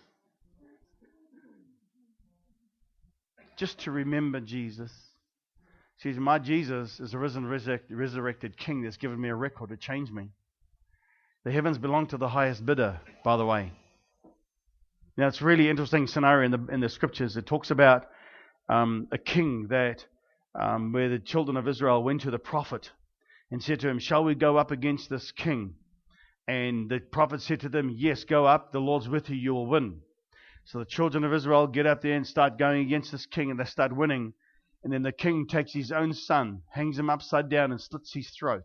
Just to remember Jesus. See, my Jesus is a risen, resurrected King that's given me a record to change me. The heavens belong to the highest bidder, by the way. Now, it's a really interesting scenario in the scriptures. It talks about a king that where the children of Israel went to the prophet and said to him, shall we go up against this king? And the prophet said to them, yes, go up. The Lord's with you, you will win. So the children of Israel get up there and start going against this king, and they start winning. And then the king takes his own son, hangs him upside down, and slits his throat.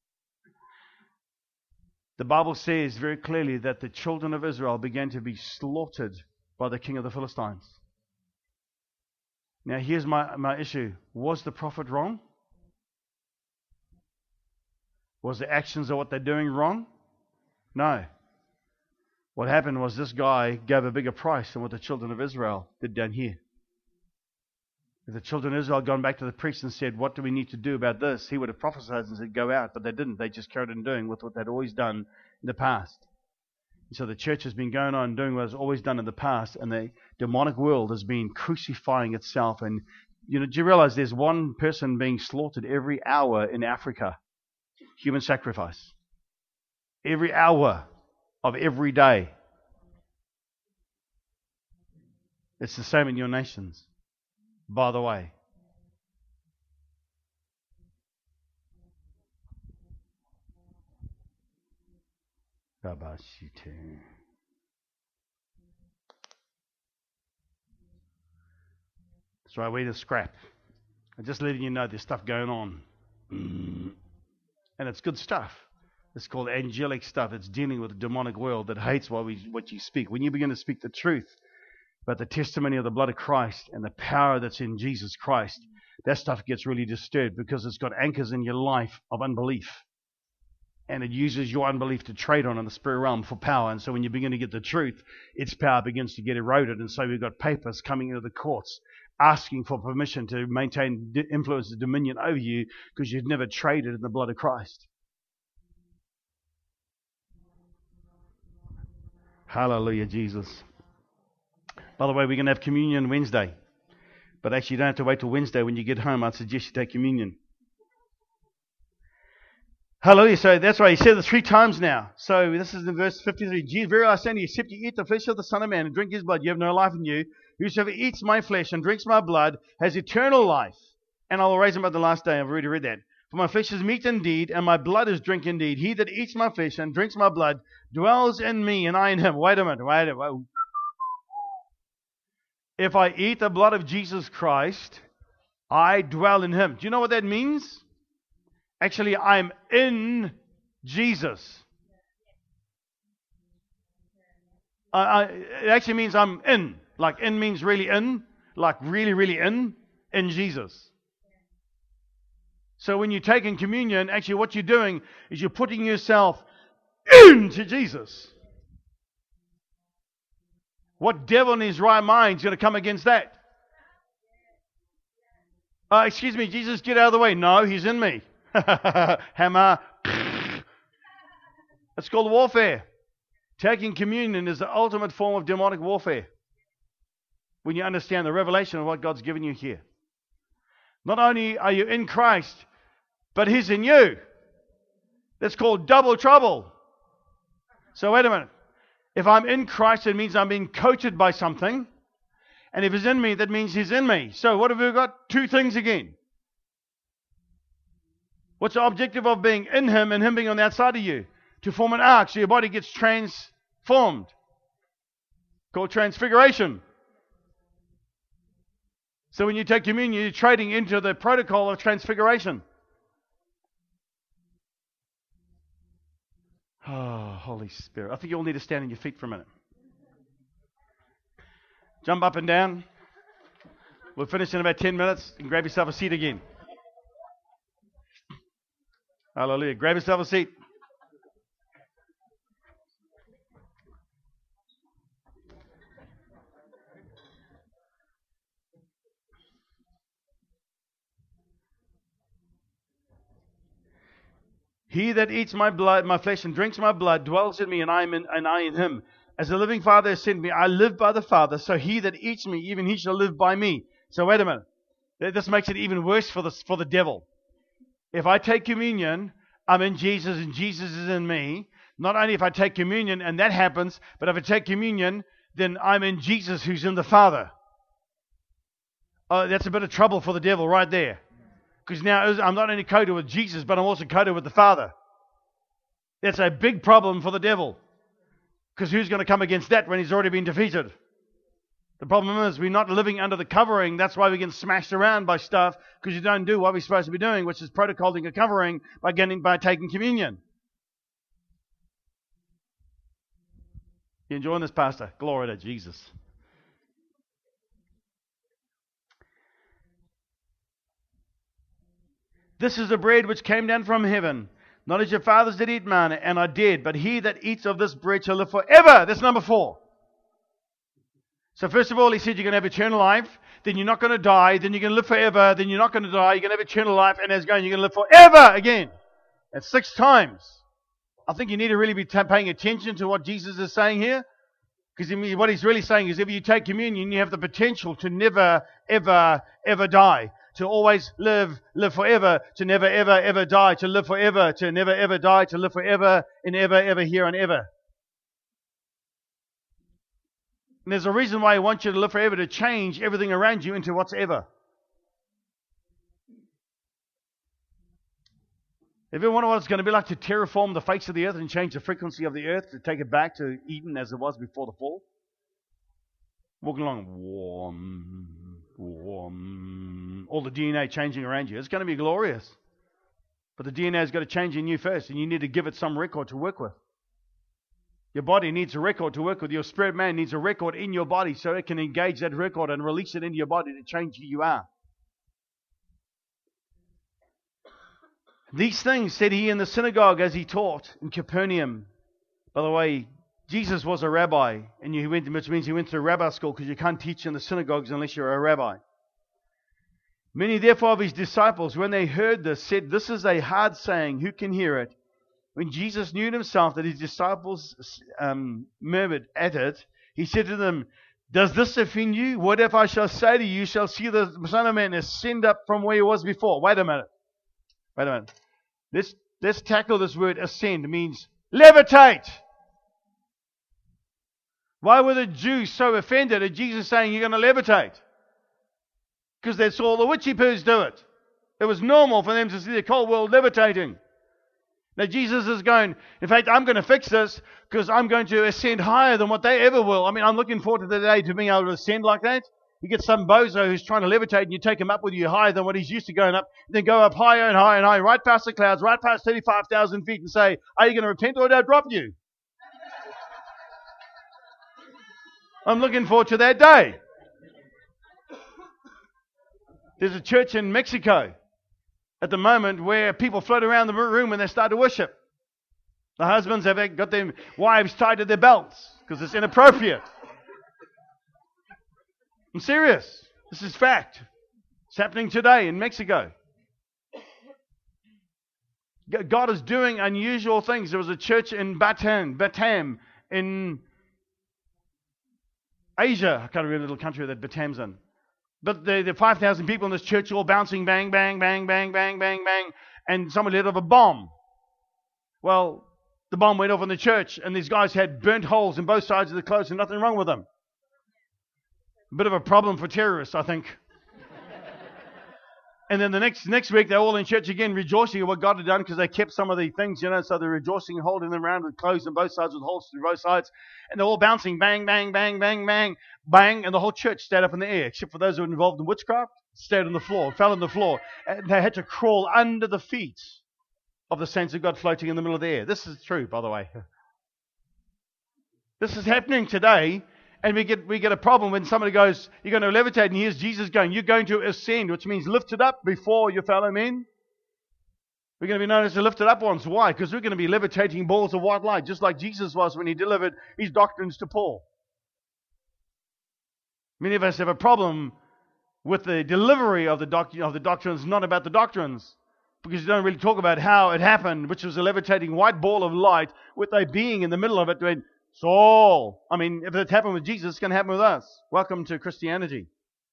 The Bible says very clearly that the children of Israel began to be slaughtered by the king of the Philistines. Now here's my issue. Was the prophet wrong? Was the actions of what they're doing wrong? No. What happened was this guy gave a bigger price than what the children of Israel did down here. If the children of Israel had gone back to the priest and said, what do we need to do about this? He would have prophesied and said, go out. But they didn't. They just carried on doing with what they'd always done in the past. And so the church has been going on doing what it's always done in the past. And the demonic world has been crucifying itself. And do you realize there's one person being slaughtered every hour in Africa? Human sacrifice. Every hour of every day. It's the same in your nations, by the way. That's right, we're the scrap. I'm just letting you know there's stuff going on. And it's good stuff. It's called angelic stuff. It's dealing with the demonic world that hates what you speak. When you begin to speak the truth about the testimony of the blood of Christ and the power that's in Jesus Christ, that stuff gets really disturbed because it's got anchors in your life of unbelief. And it uses your unbelief to trade on in the spirit realm for power. And so when you begin to get the truth, its power begins to get eroded. And so we've got papers coming into the courts asking for permission to maintain influence and dominion over you because you've never traded in the blood of Christ. Hallelujah, Jesus. By the way, we're going to have communion Wednesday. But actually, you don't have to wait till Wednesday. When you get home, I'd suggest you take communion. Hallelujah. So that's why he said it 3 times now. So this is in verse 53. Jesus, verily I say unto you, except you eat the flesh of the Son of Man and drink his blood, you have no life in you. Whosoever eats my flesh and drinks my blood has eternal life, and I will raise him at the last day. I've already read that. For my flesh is meat indeed, and my blood is drink indeed. He that eats my flesh and drinks my blood dwells in me, and I in him. Wait a minute. If I eat the blood of Jesus Christ, I dwell in him. Do you know what that means? Actually, I'm in Jesus. It actually means I'm in. Like in means really in. Like really, really in Jesus. So when you're taking communion, actually what you're doing is you're putting yourself into Jesus. What devil in his right mind is going to come against that? Excuse me, Jesus, get out of the way. No, he's in me. Hammer. It's called warfare. Taking communion is the ultimate form of demonic warfare. When you understand the revelation of what God's given you here. Not only are you in Christ, but he's in you. That's called double trouble. So wait a minute. If I'm in Christ, it means I'm being coated by something. And if he's in me, that means he's in me. So what have we got? 2 things again. What's the objective of being in him and him being on the outside of you? To form an ark so your body gets transformed. Called transfiguration. So when you take communion, you're trading into the protocol of transfiguration. Oh, Holy Spirit. I think you all need to stand on your feet for a minute. Jump up and down. We'll finish in about 10 minutes and grab yourself a seat again. Hallelujah. Grab yourself a seat. He that eats my blood, my flesh, and drinks my blood dwells in me, and I in him. As the living Father has sent me, I live by the Father. So he that eats me, even he shall live by me. So wait a minute. This makes it even worse for the devil. If I take communion, I'm in Jesus, and Jesus is in me. Not only if I take communion, and that happens, but if I take communion, then I'm in Jesus, who's in the Father. Oh, that's a bit of trouble for the devil right there. Because now I'm not only coated with Jesus, but I'm also coated with the Father. That's a big problem for the devil. Because who's going to come against that when he's already been defeated? The problem is we're not living under the covering. That's why we get smashed around by stuff. Because you don't do what we're supposed to be doing, which is protocoling a covering by taking communion. You enjoying this, Pastor? Glory to Jesus. This is the bread which came down from heaven. Not as your fathers did eat manna, and are dead. But he that eats of this bread shall live forever. That's number 4. So first of all, he said you're going to have eternal life. Then you're not going to die. Then you're going to live forever. Then you're not going to die. You're going to have eternal life. And as going, you're going to live forever again. That's 6 times. I think you need to really be paying attention to what Jesus is saying here. Because what he's really saying is if you take communion, you have the potential to never, ever, ever die. To always live forever, to never, ever, ever die, to live forever, to never, ever die, to live forever, and ever, ever, here and ever. And there's a reason why he wants you to live forever, to change everything around you into what's ever. Have you ever wondered what it's going to be like to terraform the face of the earth and change the frequency of the earth to take it back to Eden as it was before the fall? Walking along, warm, all the DNA changing around you. It's going to be glorious. But the DNA has got to change in you first, and you need to give it some record to work with. Your body needs a record to work with. Your spirit man needs a record in your body so it can engage that record and release it into your body to change who you are. These things said he in the synagogue as he taught in Capernaum. By the way, Jesus was a rabbi, and which means he went to rabbi school, because you can't teach in the synagogues unless you're a rabbi. Many therefore of his disciples, when they heard this, said, "This is a hard saying, who can hear it?" When Jesus knew in himself that his disciples murmured at it, he said to them, "Does this offend you? What if I shall say to you, you shall see the Son of Man ascend up from where he was before?" Wait a minute. Let's tackle this word ascend. It means levitate. Why were the Jews so offended at Jesus saying you're going to levitate? Because they saw the witchy poos do it. It was normal for them to see the cold world levitating. Now Jesus is going, in fact, I'm going to fix this because I'm going to ascend higher than what they ever will. I mean, I'm looking forward to the day to being able to ascend like that. You get some bozo who's trying to levitate and you take him up with you higher than what he's used to going up, and then go up higher and higher and higher, right past the clouds, right past 35,000 feet, and say, "Are you going to repent or did I drop you?" I'm looking forward to that day. There's a church in Mexico at the moment where people float around the room and they start to worship. The husbands have got their wives tied to their belts because it's inappropriate. I'm serious. This is fact. It's happening today in Mexico. God is doing unusual things. There was a church in Batam in Asia. I can't remember the little country that Batam's in. But there are 5,000 people in this church all bouncing, bang, bang, bang, bang, bang, bang, bang, and somebody let off a bomb. Well, the bomb went off in the church, and these guys had burnt holes in both sides of the clothes and nothing wrong with them. A bit of a problem for terrorists, I think. And then the next week, they're all in church again, rejoicing at what God had done, because they kept some of the things, so they're rejoicing and holding them around with clothes on both sides, with holes through both sides. And they're all bouncing, bang, bang, bang, bang, bang, bang, and the whole church stayed up in the air, except for those who were involved in witchcraft, stayed on the floor, fell on the floor. And they had to crawl under the feet of the saints of God floating in the middle of the air. This is true, by the way. This is happening today. And we get a problem when somebody goes, "You're going to levitate," and here's Jesus going, "You're going to ascend," which means lift it up before your fellow men. We're going to be known as the lifted up ones. Why? Because we're going to be levitating balls of white light, just like Jesus was when he delivered his doctrines to Paul. Many of us have a problem with the delivery of the doctrines, not about the doctrines, because you don't really talk about how it happened, which was a levitating white ball of light with a being in the middle of it doing, "Saul." I mean, if it happened with Jesus, it's going to happen with us. Welcome to Christianity.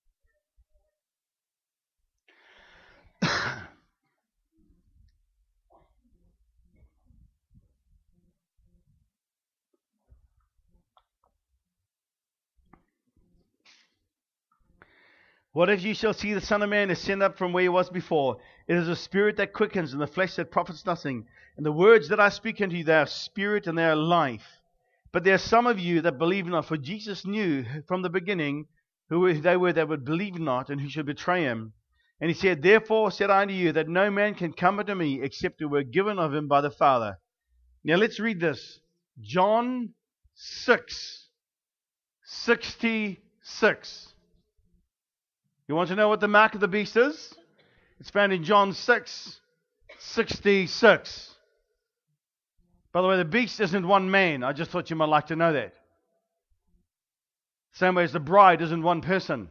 "What if you shall see the Son of Man ascend up from where he was before? It is a spirit that quickens and the flesh that profits nothing. And the words that I speak unto you, they are spirit and they are life. But there are some of you that believe not, for Jesus knew from the beginning who they were that would believe not and who should betray him. And he said, Therefore said I unto you, that no man can come unto me except it were given of him by the Father." Now let's read this. John 6:66. You want to know what the mark of the beast is? It's found in John 6:66. By the way, the beast isn't one man. I just thought you might like to know that. Same way as the bride isn't one person.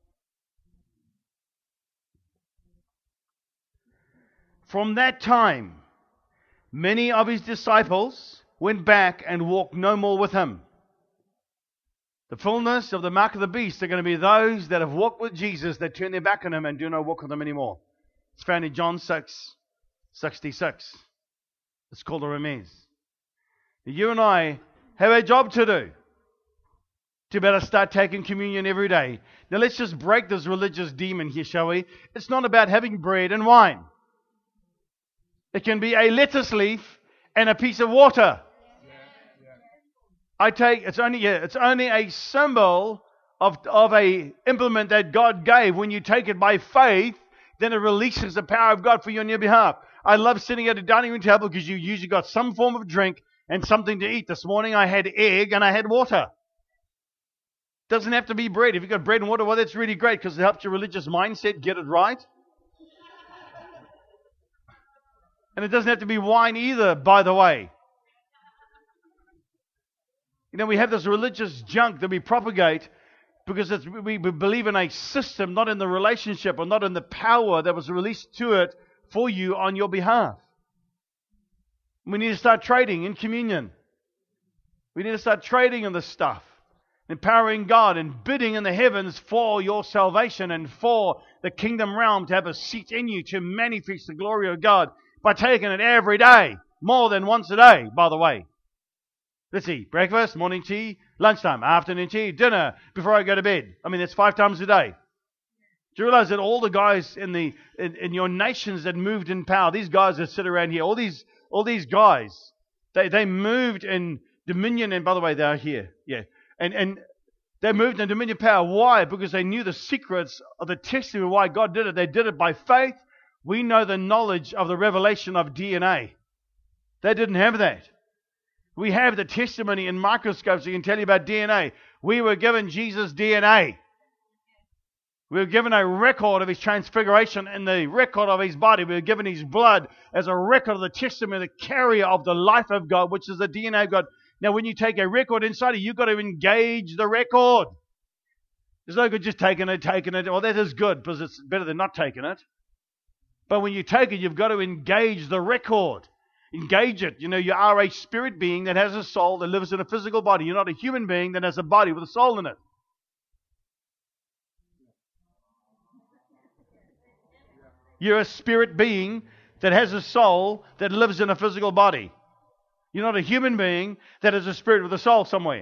"From that time, many of his disciples went back and walked no more with him." The fullness of the mark of the beast are going to be those that have walked with Jesus, that turn their back on him and do not walk with him anymore. It's found in John 6:66. It's called a remez. You and I have a job to do to better start taking communion every day. Now let's just break this religious demon here, shall we? It's not about having bread and wine. It can be a lettuce leaf and a piece of water. It's only a symbol of a implement that God gave. When you take it by faith, then it releases the power of God for you on your behalf. I love sitting at a dining room table because you usually got some form of drink and something to eat. This morning I had egg and I had water. Doesn't have to be bread. If you've got bread and water, well, that's really great because it helps your religious mindset get it right. And it doesn't have to be wine either, by the way. We have this religious junk that we propagate because we believe in a system, not in the relationship or not in the power that was released to it for you on your behalf. We need to start trading in communion. We need to start trading in this stuff. Empowering God and bidding in the heavens for your salvation and for the kingdom realm to have a seat in you to manifest the glory of God by taking it every day, more than once a day, by the way. Let's see, breakfast, morning tea, lunchtime, afternoon tea, dinner, before I go to bed. That's 5 times a day. Do you realize that all the guys in your nations that moved in power, these guys that sit around here, all these guys, they moved in dominion, and by the way, they are here. Yeah. And they moved in dominion power. Why? Because they knew the secrets of the testimony of why God did it. They did it by faith. We know the knowledge of the revelation of DNA. They didn't have that. We have the testimony in microscopes that can tell you about DNA. We were given Jesus' DNA. We were given a record of His transfiguration and the record of His body. We were given His blood as a record of the testimony, the carrier of the life of God, which is the DNA of God. Now, when you take a record inside of you, you've got to engage the record. There's no good just taking it. Well, that is good because it's better than not taking it. But when you take it, you've got to engage the record. Engage it. You are a spirit being that has a soul that lives in a physical body. You're not a human being that has a body with a soul in it. You're a spirit being that has a soul that lives in a physical body. You're not a human being that has a spirit with a soul somewhere.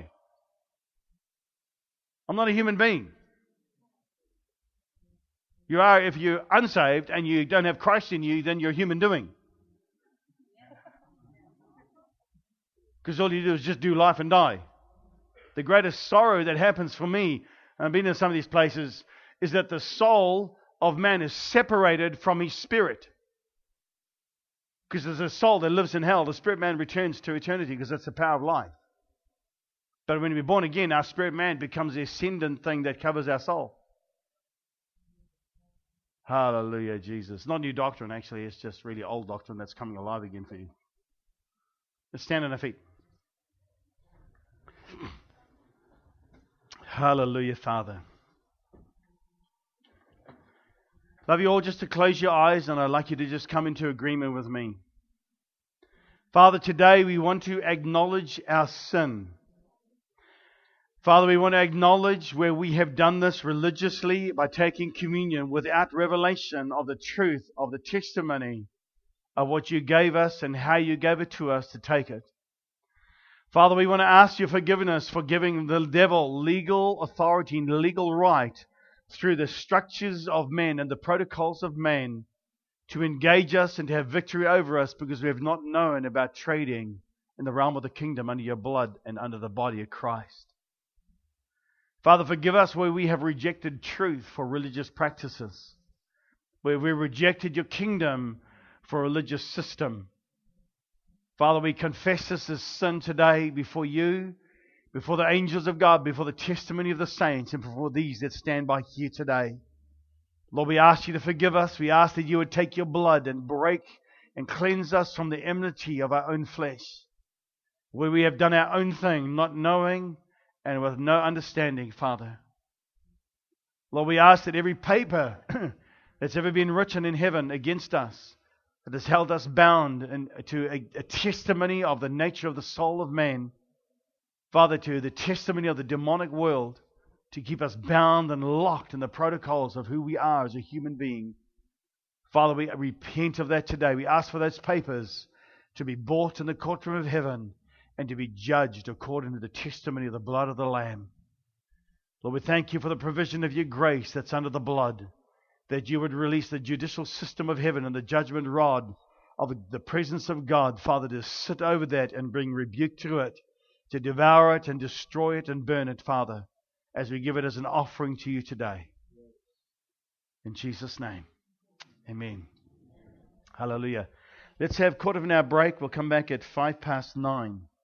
I'm not a human being. You are if you're unsaved and you don't have Christ in you, then you're a human doing. Because all you do is just do life and die. The greatest sorrow that happens for me, and I've been in some of these places, is that the soul of man is separated from his spirit. Because there's a soul that lives in hell. The spirit man returns to eternity because that's the power of life. But when we're born again, our spirit man becomes the ascendant thing that covers our soul. Hallelujah, Jesus. Not new doctrine, actually. It's just really old doctrine that's coming alive again for you. Let's stand on our feet. Hallelujah, Father. Love you all just to close your eyes, and I'd like you to just come into agreement with me. Father, today we want to acknowledge our sin. Father, we want to acknowledge where we have done this religiously by taking communion without revelation of the truth of the testimony of what you gave us and how you gave it to us to take it. Father, we want to ask your forgiveness for giving the devil legal authority and legal right through the structures of men and the protocols of man to engage us and to have victory over us because we have not known about trading in the realm of the kingdom under your blood and under the body of Christ. Father, forgive us where we have rejected truth for religious practices, where we rejected your kingdom for a religious system. Father, we confess this as sin today before you, before the angels of God, before the testimony of the saints, and before these that stand by here today. Lord, we ask you to forgive us. We ask that you would take your blood and break and cleanse us from the enmity of our own flesh, where we have done our own thing, not knowing and with no understanding, Father. Lord, we ask that every paper that's ever been written in heaven against us, that has held us bound to a testimony of the nature of the soul of man, Father, to the testimony of the demonic world, to keep us bound and locked in the protocols of who we are as a human being. Father, we repent of that today. We ask for those papers to be brought in the courtroom of heaven and to be judged according to the testimony of the blood of the Lamb. Lord, we thank you for the provision of your grace that's under the blood, that you would release the judicial system of heaven and the judgment rod of the presence of God, Father, to sit over that and bring rebuke to it, to devour it and destroy it and burn it, Father, as we give it as an offering to you today. In Jesus' name, amen. Hallelujah. Let's have quarter of an hour break. We'll come back at 9:05.